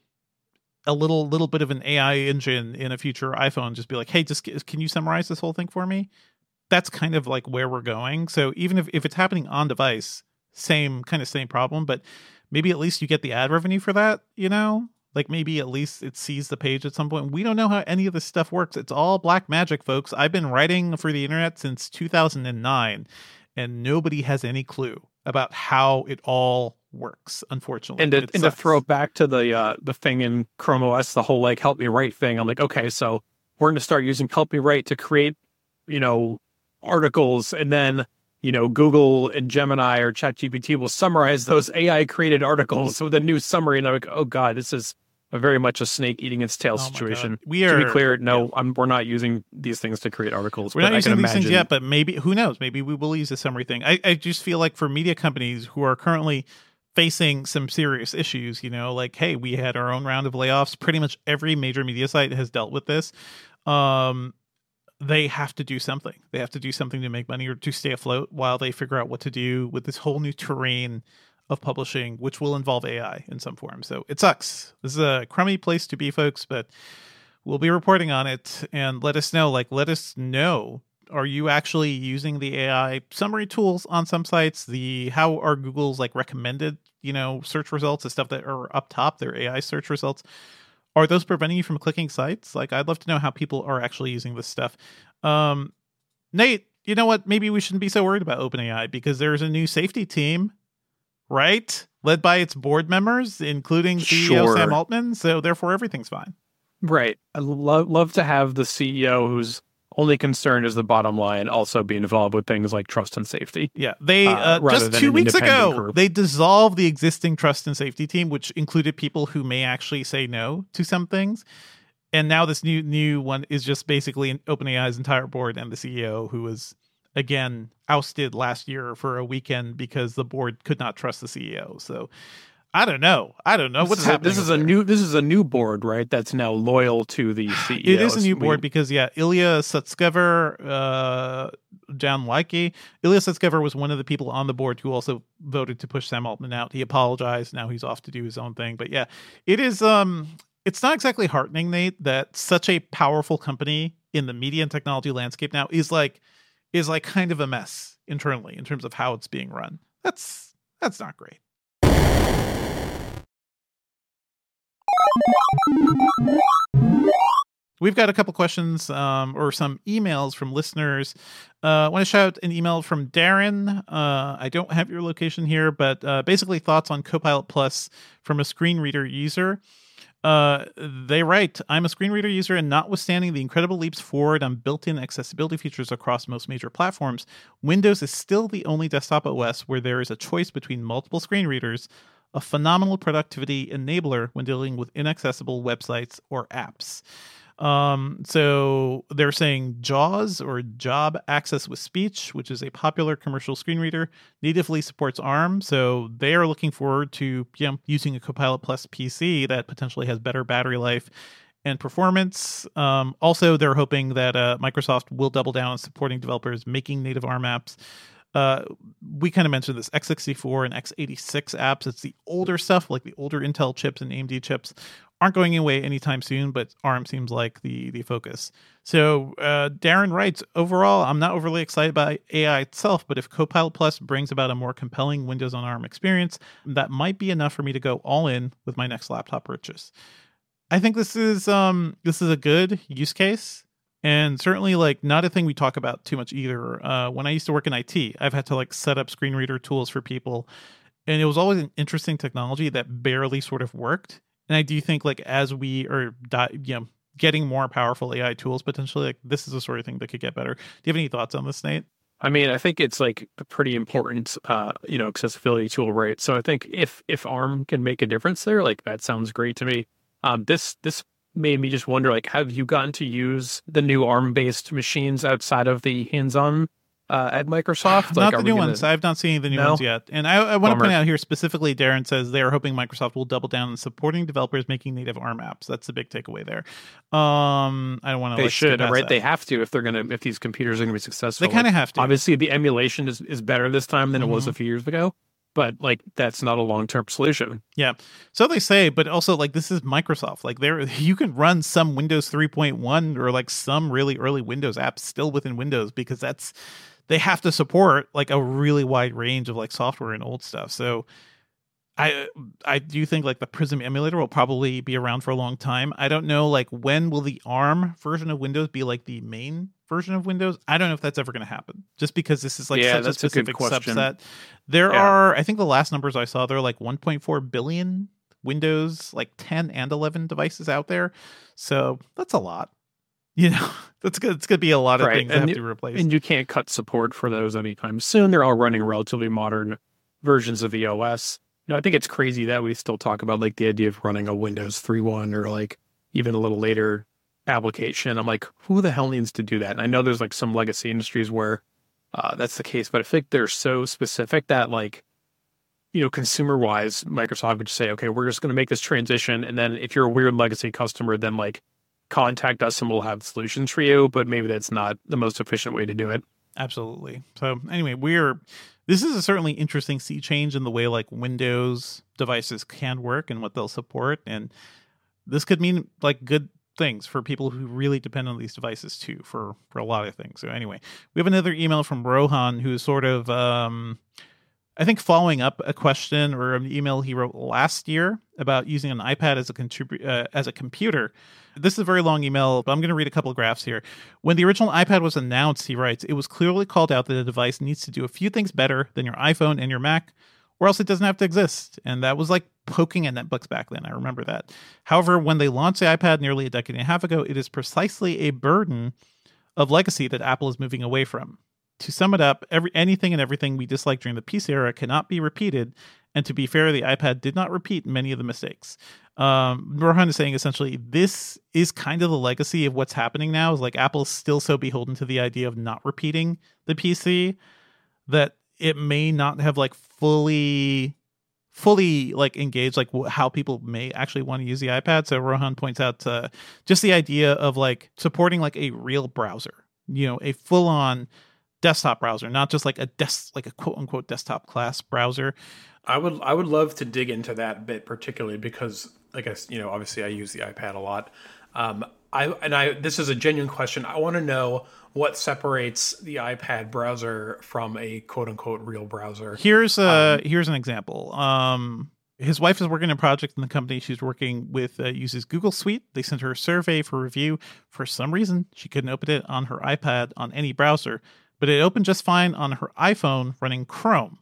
A: a little little bit of an A I engine in a future iPhone. Just be like, hey, just can you summarize this whole thing for me? That's kind of like where we're going. So even if, if it's happening on device, same kind of same problem, but maybe at least you get the ad revenue for that, you know? Like maybe at least it sees the page at some point. We don't know how any of this stuff works. It's all black magic, folks. I've been writing for the internet since two thousand nine. And nobody has any clue about how it all works, unfortunately.
F: And to,
A: It
F: and to
A: sucks.
F: throw it back to the uh, the thing in Chrome O S, the whole like help me write thing. I'm like, okay, so we're going to start using help me write to create, you know, articles, and then you know Google and Gemini or ChatGPT will summarize those A I created articles with a new summary. And I'm like, oh god, this is a very much a snake eating its tail
A: Oh my
F: situation.
A: God. We
F: to
A: are
F: be clear, no, I'm, we're not using these things to create articles.
A: We're
F: but
A: not
F: I
A: using
F: can
A: these
F: imagine,
A: things yet, but maybe, who knows? Maybe we will use the summary thing. I, I just feel like for media companies who are currently facing some serious issues, you know, like, hey, we had our own round of layoffs. Pretty much every major media site has dealt with this. Um, they have to do something. They have to do something to make money or to stay afloat while they figure out what to do with this whole new terrain of publishing, which will involve A I in some form. So it sucks. This is a crummy place to be, folks, but we'll be reporting on it, and let us know, like, let us know, are you actually using the A I summary tools on some sites? The, how are Google's like recommended, you know, search results, the stuff that are up top, their A I search results, are those preventing you from clicking sites? Like, I'd love to know how people are actually using this stuff. Um, Nate, you know what? Maybe we shouldn't be so worried about OpenAI because there's a new safety team, right? Led by its board members, including C E O
F: Sure.
A: Sam Altman. So therefore, everything's fine.
F: right. I love love to have the C E O who's only concerned is the bottom line also be involved with things like trust and safety.
A: Yeah, they
F: Uh,
A: uh,
F: rather
A: just
F: than
A: two
F: an
A: weeks
F: independent
A: ago
F: group.
A: they dissolved the existing trust and safety team, which included people who may actually say no to some things. And now this new new one is just basically OpenAI's entire board and the C E O, who was again ousted last year for a weekend because the board could not trust the C E O. So I don't know. I don't know
F: This
A: what's
F: is a,
A: happening.
F: this is
A: over
F: a
A: there.
F: new this is a new board, right? That's now loyal to the C E O.
A: It is a new
F: We-
A: board because, yeah, Ilya Sutskever, uh, Jan Leike. Ilya Sutskever was one of the people on the board who also voted to push Sam Altman out. He apologized. Now he's off to do his own thing. But yeah, it is. Um, it's not exactly heartening, Nate, that such a powerful company in the media and technology landscape now is like is like kind of a mess internally in terms of how it's being run. That's that's not great. We've got a couple questions um, or some emails from listeners. Uh, I want to shout out an email from Darren. Uh, I don't have your location here, but uh, basically thoughts on Copilot Plus from a screen reader user. Uh, they write, I'm a screen reader user, and notwithstanding the incredible leaps forward on built-in accessibility features across most major platforms, Windows is still the only desktop O S where there is a choice between multiple screen readers, a phenomenal productivity enabler when dealing with inaccessible websites or apps. Um, so they're saying JAWS, or Job Access with Speech, which is a popular commercial screen reader, natively supports ARM. So they are looking forward to you know, using a Copilot Plus P C that potentially has better battery life and performance. Um, also, they're hoping that uh, Microsoft will double down on supporting developers making native ARM apps. Uh, we kind of mentioned this x sixty-four and x eighty-six apps. It's the older stuff, like the older Intel chips and A M D chips, aren't going away anytime soon, but ARM seems like the the focus. So uh, Darren writes, overall, I'm not overly excited by A I itself, but if Copilot Plus brings about a more compelling Windows on ARM experience, that might be enough for me to go all in with my next laptop purchase. I think this is um this is a good use case. And certainly, like, not a thing we talk about too much either. Uh, when I used to work in I T, I've had to, like, set up screen reader tools for people. And it was always an interesting technology that barely sort of worked. And I do think, like, as we are, you know, getting more powerful A I tools, potentially, like, this is the sort of thing that could get better. Do you have any thoughts on this, Nate?
F: I mean, I think it's, like, a pretty important, uh, you know, accessibility tool, right? So I think if if ARM can make a difference there, like, that sounds great to me. Um, this this... made me just wonder, like, have you gotten to use the new ARM-based machines outside of the hands-on uh, at Microsoft?
A: Not
F: like,
A: the new gonna... ones. I've not seen the new no? ones yet. And I, I want to point out here specifically, Darren says they are hoping Microsoft will double down on supporting developers making native ARM apps. That's the big takeaway there. Um, I don't want to.
F: They
A: like,
F: should, right?
A: That.
F: They have to if they're gonna if these computers are gonna be successful.
A: They kind of
F: like,
A: have to.
F: Obviously, the emulation is, is better this time than mm-hmm. it was a few years ago. But, like, that's not a long-term solution.
A: Yeah. So they say, but also, like, this is Microsoft. Like, there, you can run some Windows three point one or, like, some really early Windows apps still within Windows because that's, they have to support, like, a really wide range of, like, software and old stuff. So I I do think, like, the Prism emulator will probably be around for a long time. I don't know, like, when will the ARM version of Windows be, like, the main version of Windows? I don't know if that's ever going to happen, just because this is like
F: yeah,
A: such a specific a subset. There yeah. are, I think the last numbers I saw, there are like one point four billion Windows like ten and eleven devices out there. So that's a lot. You know, that's good. It's going to be a lot of
F: right.
A: things
F: and
A: that have
F: you,
A: to be replaced.
F: And you can't cut support for those anytime soon. They're all running relatively modern versions of the O S. You know, I think it's crazy that we still talk about like the idea of running a Windows three point one or like even a little later application. I'm like, who the hell needs to do that? And I know there's like some legacy industries where uh, that's the case, but I think they're so specific that like, you know, consumer wise, Microsoft would just say, okay, we're just going to make this transition. And then if you're a weird legacy customer, then like contact us and we'll have solutions for you. But maybe that's not the most efficient way to do it.
A: Absolutely. So anyway, we're, this is a certainly interesting sea change in the way like Windows devices can work and what they'll support. And this could mean like good things for people who really depend on these devices too, for for a lot of things. So anyway, we have another email from Rohan, who's sort of um I think following up a question or an email he wrote last year about using an iPad as a contrib- uh, as a computer. This is a very long email, but I'm going to read a couple of graphs here. When the original iPad was announced, he writes, it was clearly called out that the device needs to do a few things better than your iPhone and your Mac, or else it doesn't have to exist. And that was like poking at netbooks back then. I remember that. However, when they launched the iPad nearly a decade and a half ago, it is precisely a burden of legacy that Apple is moving away from. To sum it up, every anything and everything we disliked during the P C era cannot be repeated. And to be fair, the iPad did not repeat many of the mistakes. Um, Rohan is saying essentially this is kind of the legacy of what's happening now. Is like Apple's still so beholden to the idea of not repeating the P C that it may not have like fully, fully like engaged like wh- how people may actually want to use the iPad. So Rohan points out uh, just the idea of like supporting like a real browser, you know, a full on desktop browser, not just like a desk, like a quote unquote desktop class browser.
B: I would I would love to dig into that bit particularly because, like I, you know, obviously I use the iPad a lot. Um, I and I this is a genuine question. I want to know what separates the iPad browser from a quote unquote real browser.
A: Here's a
B: Um,
A: here's an example. Um, his wife is working on a project in the company she's working with, uh, uses Google Suite. They sent her a survey for review. For some reason, she couldn't open it on her iPad on any browser, but it opened just fine on her iPhone running Chrome.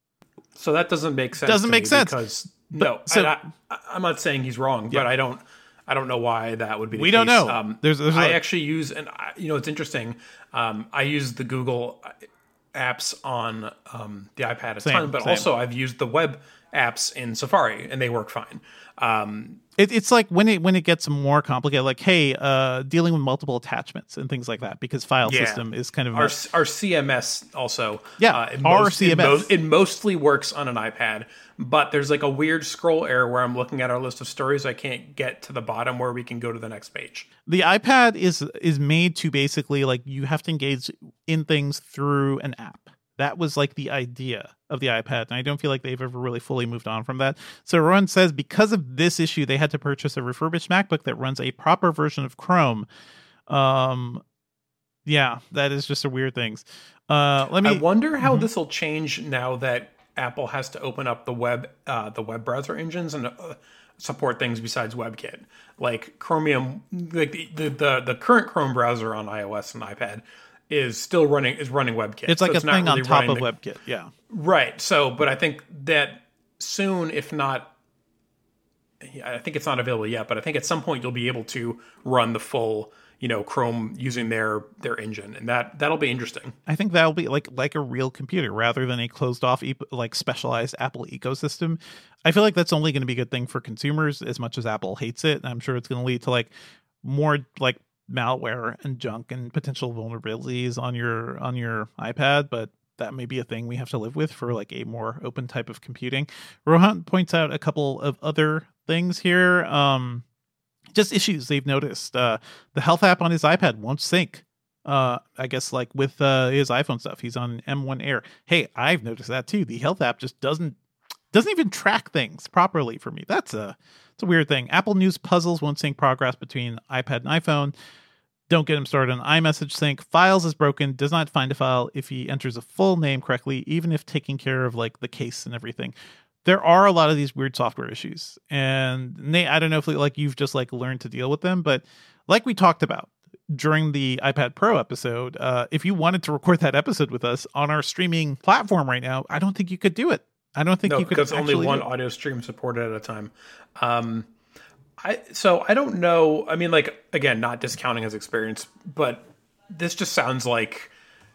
B: So that doesn't make sense.
A: Doesn't
B: to
A: make
B: me
A: sense.
B: because
A: But-
B: no,
A: so-
B: I, I, I'm not saying he's wrong,
A: Yeah.
B: but I don't. I don't know why that would be. The
A: We
B: case.
A: don't know.
B: Um,
A: There's- there's
B: I
A: a-
B: actually use, and I, you know, it's interesting. Um, I use the Google apps on um, the iPad a
A: Same,
B: ton, but
A: same.
B: also I've used the web apps in Safari, and they work fine. Um,
A: It, it's like when it when it gets more complicated, like hey, uh, dealing with multiple attachments and things like that, because file
B: Yeah.
A: system is kind of
B: our
A: a-
B: our C M S also,
A: Yeah,
B: uh, it
A: our
B: most-
A: C M S.
B: It, most, it mostly works on an iPad, but there's like a weird scroll error where I'm looking at our list of stories, I can't get to the bottom where we can go to the next page.
A: the iPad is is made to basically like you have to engage in things through an app. That was like the idea of the iPad, and I don't feel like they've ever really fully moved on from that. So Rowan says because of this issue, they had to purchase a refurbished MacBook that runs a proper version of Chrome. Um, yeah, that is just a weird things. Uh, let me.
B: I wonder how
A: Mhm.
B: this will change now that Apple has to open up the web, uh, the web browser engines and uh, support things besides WebKit, like Chromium. Like the, the the the current Chrome browser on iOS and iPad is still running is running WebKit.
A: It's like
B: So
A: a
B: not
A: thing on
B: really
A: top of
B: running the-
A: WebKit. Yeah.
B: Right. So, but I think that soon, if not, yeah, I think it's not available yet, but I think at some point you'll be able to run the full, you know, Chrome using their their engine, and that that'll be interesting.
A: I think that'll be like like a real computer rather than a closed off e- like specialized Apple ecosystem. I feel like that's only going to be a good thing for consumers as much as Apple hates it. I'm sure it's going to lead to like more like malware and junk and potential vulnerabilities on your on your iPad, but that may be a thing we have to live with for like a more open type of computing. Rohan points out a couple of other things here. Um just issues they've noticed. Uh the health app on his iPad won't sync. Uh I guess like with uh his iPhone stuff. He's on M one Air. Hey, I've noticed that too. The health app just doesn't doesn't even track things properly for me. That's a it's a weird thing. Apple News puzzles won't sync progress between iPad and iPhone. Don't get him started on iMessage sync. Files is broken, does not find a file if he enters a full name correctly, even if taking care of like the case and everything. There are a lot of these weird software issues. And Nate, I don't know if like you've just like learned to deal with them, but like we talked about during the iPad Pro episode, uh, if you wanted to record that episode with us on our streaming platform right now, I don't think you could do it. I don't think
B: No,
A: you could
B: because only
A: actually
B: one
A: do it.
B: audio stream supported at a time. Um, I so I don't know. I mean, like again, not discounting his experience, but this just sounds like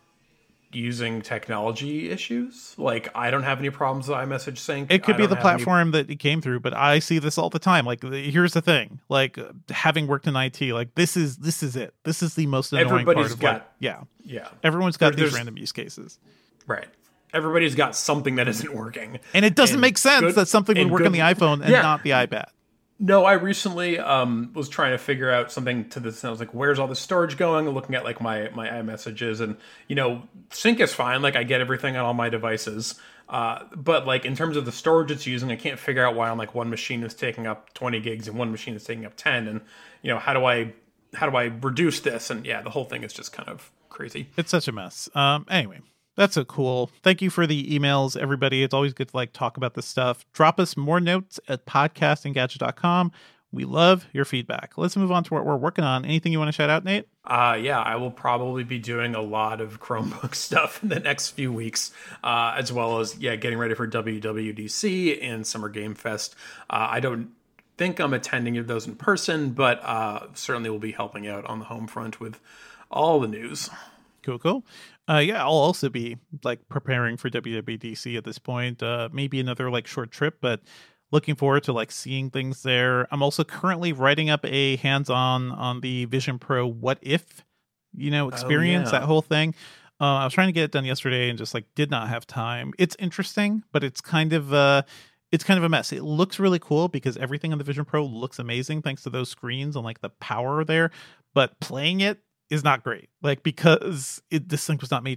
B: using technology issues. Like I don't have any problems with iMessage sync.
A: It could
B: I
A: be
B: don't
A: the
B: have any-
A: platform that it came through, but I see this all the time. Like, the- here's the thing: like, uh, having worked in I T, like this is this is it. This is the most annoying
B: Everybody's
A: part of like,
B: got-
A: yeah.
B: Yeah,
A: Everyone's got
B: There-
A: these
B: there's-
A: random use cases,
B: right. Everybody's got something that isn't working.
A: and it doesn't
B: And
A: make sense
B: good-
A: that something would
B: and
A: work on the
B: good-
A: iPhone and
B: Yeah.
A: not the iPad.
B: No, I recently um, was trying to figure out something to this. And I was like, "Where's all the storage going?" And looking at like my my iMessages, and you know, sync is fine. Like I get everything on all my devices, uh, but like in terms of the storage it's using, I can't figure out why on like one machine is taking up twenty gigs and one machine is taking up ten. And you know, how do I how do I reduce this? And yeah, the whole thing is just kind of crazy.
A: It's such a mess. Um, anyway, that's so cool. Thank you for the emails, everybody. It's always good to like talk about this stuff. Drop us more notes at podcast engadget dot com. We love your feedback. Let's move on to what we're working on. Anything you want to shout out, Nate?
B: Uh, yeah, I will probably be doing a lot of Chromebook stuff in the next few weeks, uh, as well as, yeah, getting ready for W W D C and Summer Game Fest. Uh, I don't think I'm attending any of those in person, but uh, certainly will be helping out on the home front with all the news.
A: Cool, cool. Uh, yeah, I'll also be like preparing for W W D C at this point. Uh, maybe another like short trip, but looking forward to like seeing things there. I'm also currently writing up a hands-on on the Vision Pro What If, you know, experience,
B: yeah.
A: that whole thing. Uh, I was trying to get it done yesterday and just like did not have time. It's interesting, but it's kind of uh, it's kind of a mess. It looks really cool because everything on the Vision Pro looks amazing thanks to those screens and like the power there. But playing it is not great, like because it, this thing was not made for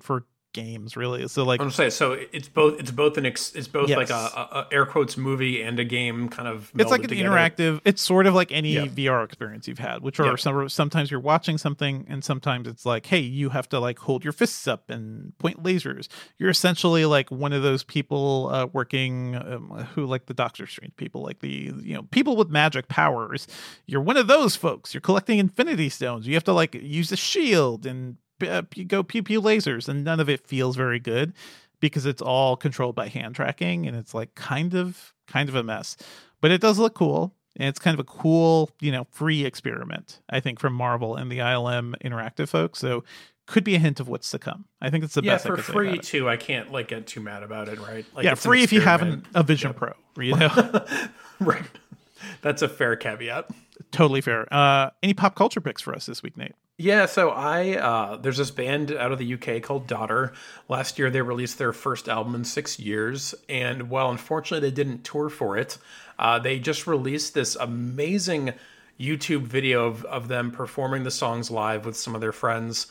A: games, really. So like,
B: I'm gonna say, so it's both. It's both an. Ex, it's both
A: Yes.
B: like a, a, a air quotes movie and a game kind of.
A: it's like
B: melded
A: an
B: together.
A: interactive. It's sort of like any
B: Yeah.
A: V R experience you've had, which are
B: Yeah.
A: some, sometimes you're watching something, and sometimes it's like, hey, you have to like hold your fists up and point lasers. You're essentially like one of those people uh, working um, who like the Doctor Strange people, like the you know people with magic powers. You're one of those folks. You're collecting Infinity Stones. You have to like use a shield and uh, you go pew pew lasers, and none of it feels very good because it's all controlled by hand tracking, and it's like kind of kind of a mess. But it does look cool, and it's kind of a cool, you know, free experiment, I think, from Marvel and the I L M Interactive folks. So could be a hint of what's to come. I think it's the
B: Yeah,
A: best I
B: for
A: could say
B: free
A: about it.
B: too. I can't like get too mad about it, right? Like,
A: Yeah,
B: it's an
A: free if you have an,
B: experiment.
A: a Vision Pro, you know.
B: Right. That's a fair caveat.
A: Totally fair. Uh, any pop culture picks for us this week, Nate?
B: Yeah, so I uh, there's this band out of the U K called Daughter. Last year they released their first album in six years, and while unfortunately they didn't tour for it, uh, they just released this amazing YouTube video of, of them performing the songs live with some of their friends.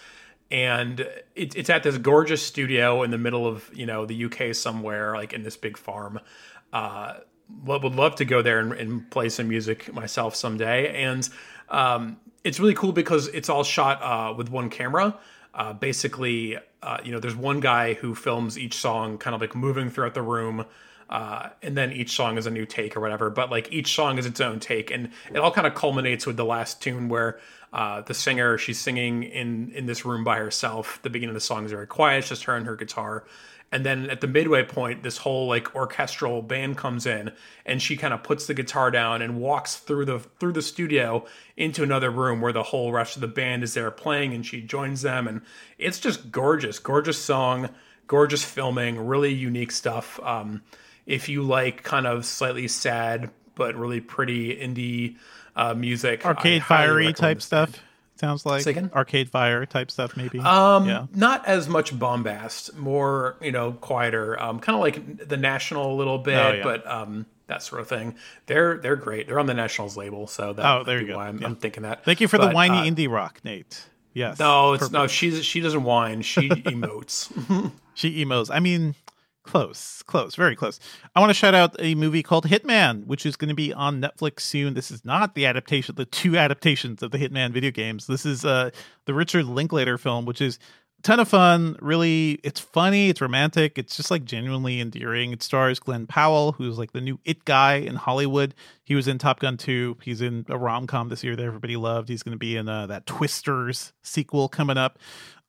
B: And it, it's at this gorgeous studio in the middle of, you know, the U K somewhere, like in this big farm. Uh, would love to go there and, and play some music myself someday. And um, it's really cool because it's all shot uh, with one camera. Uh, basically, uh, you know, there's one guy who films each song kind of like moving throughout the room. Uh, and then each song is a new take or whatever, but like each song is its own take. And it all kind of culminates with the last tune where uh, the singer, she's singing in, in this room by herself. The beginning of the song is very quiet. It's just her and her guitar. And then at the midway point, this whole like orchestral band comes in, and she kind of puts the guitar down and walks through the through the studio into another room where the whole rest of the band is there playing, and she joins them. And it's just gorgeous, gorgeous song, gorgeous filming, really unique stuff. Um, if you like kind of slightly sad but really pretty indie uh, music,
A: Arcade
B: I highly
A: Fiery
B: recommend
A: type
B: this
A: stuff.
B: band.
A: Sounds like
B: Say again?
A: Arcade Fire type stuff, maybe.
B: Um,
A: yeah.
B: Not as much bombast, more, you know, quieter. Um, kind of like the National a little bit,
A: Oh, yeah.
B: but um, that sort of thing. They're they're great. They're on the Nationals label, so that
A: Oh, there
B: might
A: you
B: be
A: go.
B: why I'm,
A: Yeah.
B: I'm thinking that.
A: Thank you for the
B: But,
A: whiny
B: uh,
A: indie rock, Nate. Yes.
B: No, it's no.
A: Perfect.
B: She's she doesn't whine. She emotes.
A: She emos. I mean, close, close, very close. I want to shout out a movie called Hitman, which is going to be on Netflix soon. This is not the adaptation, the two adaptations of the Hitman video games. This is uh, the Richard Linklater film, which is a ton of fun. Really, it's funny, it's romantic, it's just like genuinely endearing. It stars Glenn Powell, who's like the new it guy in Hollywood. He was in Top Gun two. He's in a rom-com this year that everybody loved. He's going to be in uh, that Twisters sequel coming up.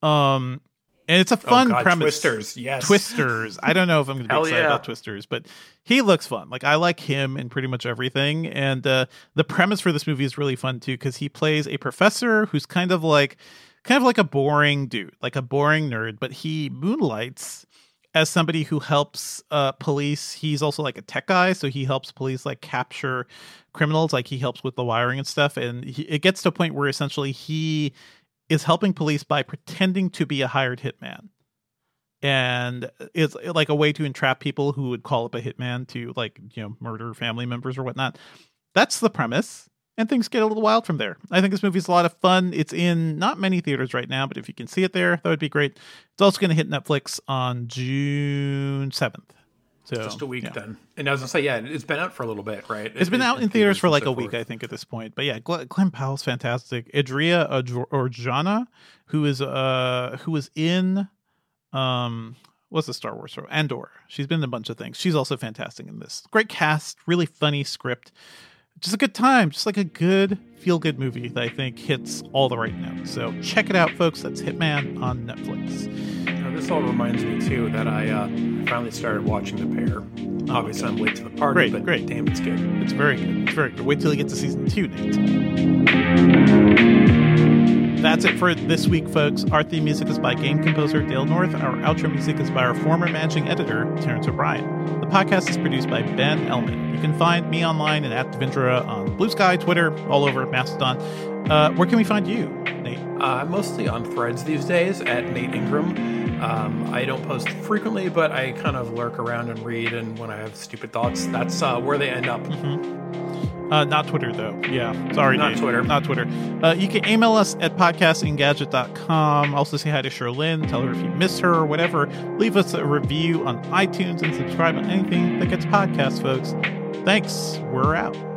A: Um, And it's a fun
B: oh God,
A: premise.
B: Twisters, yes.
A: Twisters. I don't know if I'm going to be
B: Hell
A: excited
B: yeah.
A: about Twisters, but he looks fun. Like, I like him in pretty much everything. And uh, the premise for this movie is really fun too, because he plays a professor who's kind of like, kind of like a boring dude, like a boring nerd, but he moonlights as somebody who helps uh, police. He's also like a tech guy, so he helps police like capture criminals. Like, he helps with the wiring and stuff. And he, it gets to a point where essentially he is helping police by pretending to be a hired hitman. And it's like a way to entrap people who would call up a hitman to, like, you know, murder family members or whatnot. That's the premise. And things get a little wild from there. I think this movie's a lot of fun. It's in not many theaters right now, but if you can see it there, that would be great. It's also going to hit Netflix on June seventh. So,
B: Just a week
A: yeah.
B: then. And I was gonna say, yeah, it's been out for a little bit, right?
A: It's been
B: It-
A: out
B: it-
A: in theaters for
B: and
A: like
B: so
A: a week,
B: forth.
A: I think, at this point. But yeah, Glenn, Glenn Powell's fantastic. Adria Arjona, who is uh who was in um what's the Star Wars show? Andor. She's been in a bunch of things. She's also fantastic in this. Great cast, really funny script. Just a good time, just like a good feel-good movie that I think hits all the right notes. So check it out, folks. That's Hitman on Netflix.
B: You know, this all reminds me too that I uh, finally started watching The Pair. Obviously, I'm late to the party,
A: Great,
B: but
A: great.
B: damn, it's good.
A: It's very good. It's very good. Wait till you get to season two, Nate. That's it for this week, folks. Our theme music is by game composer Dale North. Our outro music is by our former managing editor, Terrence O'Brien. The podcast is produced by Ben Ellman. You can find me online and at Devindra on Blue Sky, Twitter, all over, Mastodon. Uh, where can we find you, Nate?
B: Uh, I'm mostly on Threads these days at Nate Ingram. Um, I don't post frequently, but I kind of lurk around and read, and when I have stupid thoughts, that's uh, where they end up.
A: Uh, not Twitter, though. Yeah. Sorry,
B: Not
A: Dave.
B: Twitter.
A: Not Twitter. Uh, you can email us at podcast engadget dot com. Also say hi to Sherlyn. Tell her if you miss her or whatever. Leave us a review on iTunes and subscribe on anything that gets podcasts, folks. Thanks. We're out.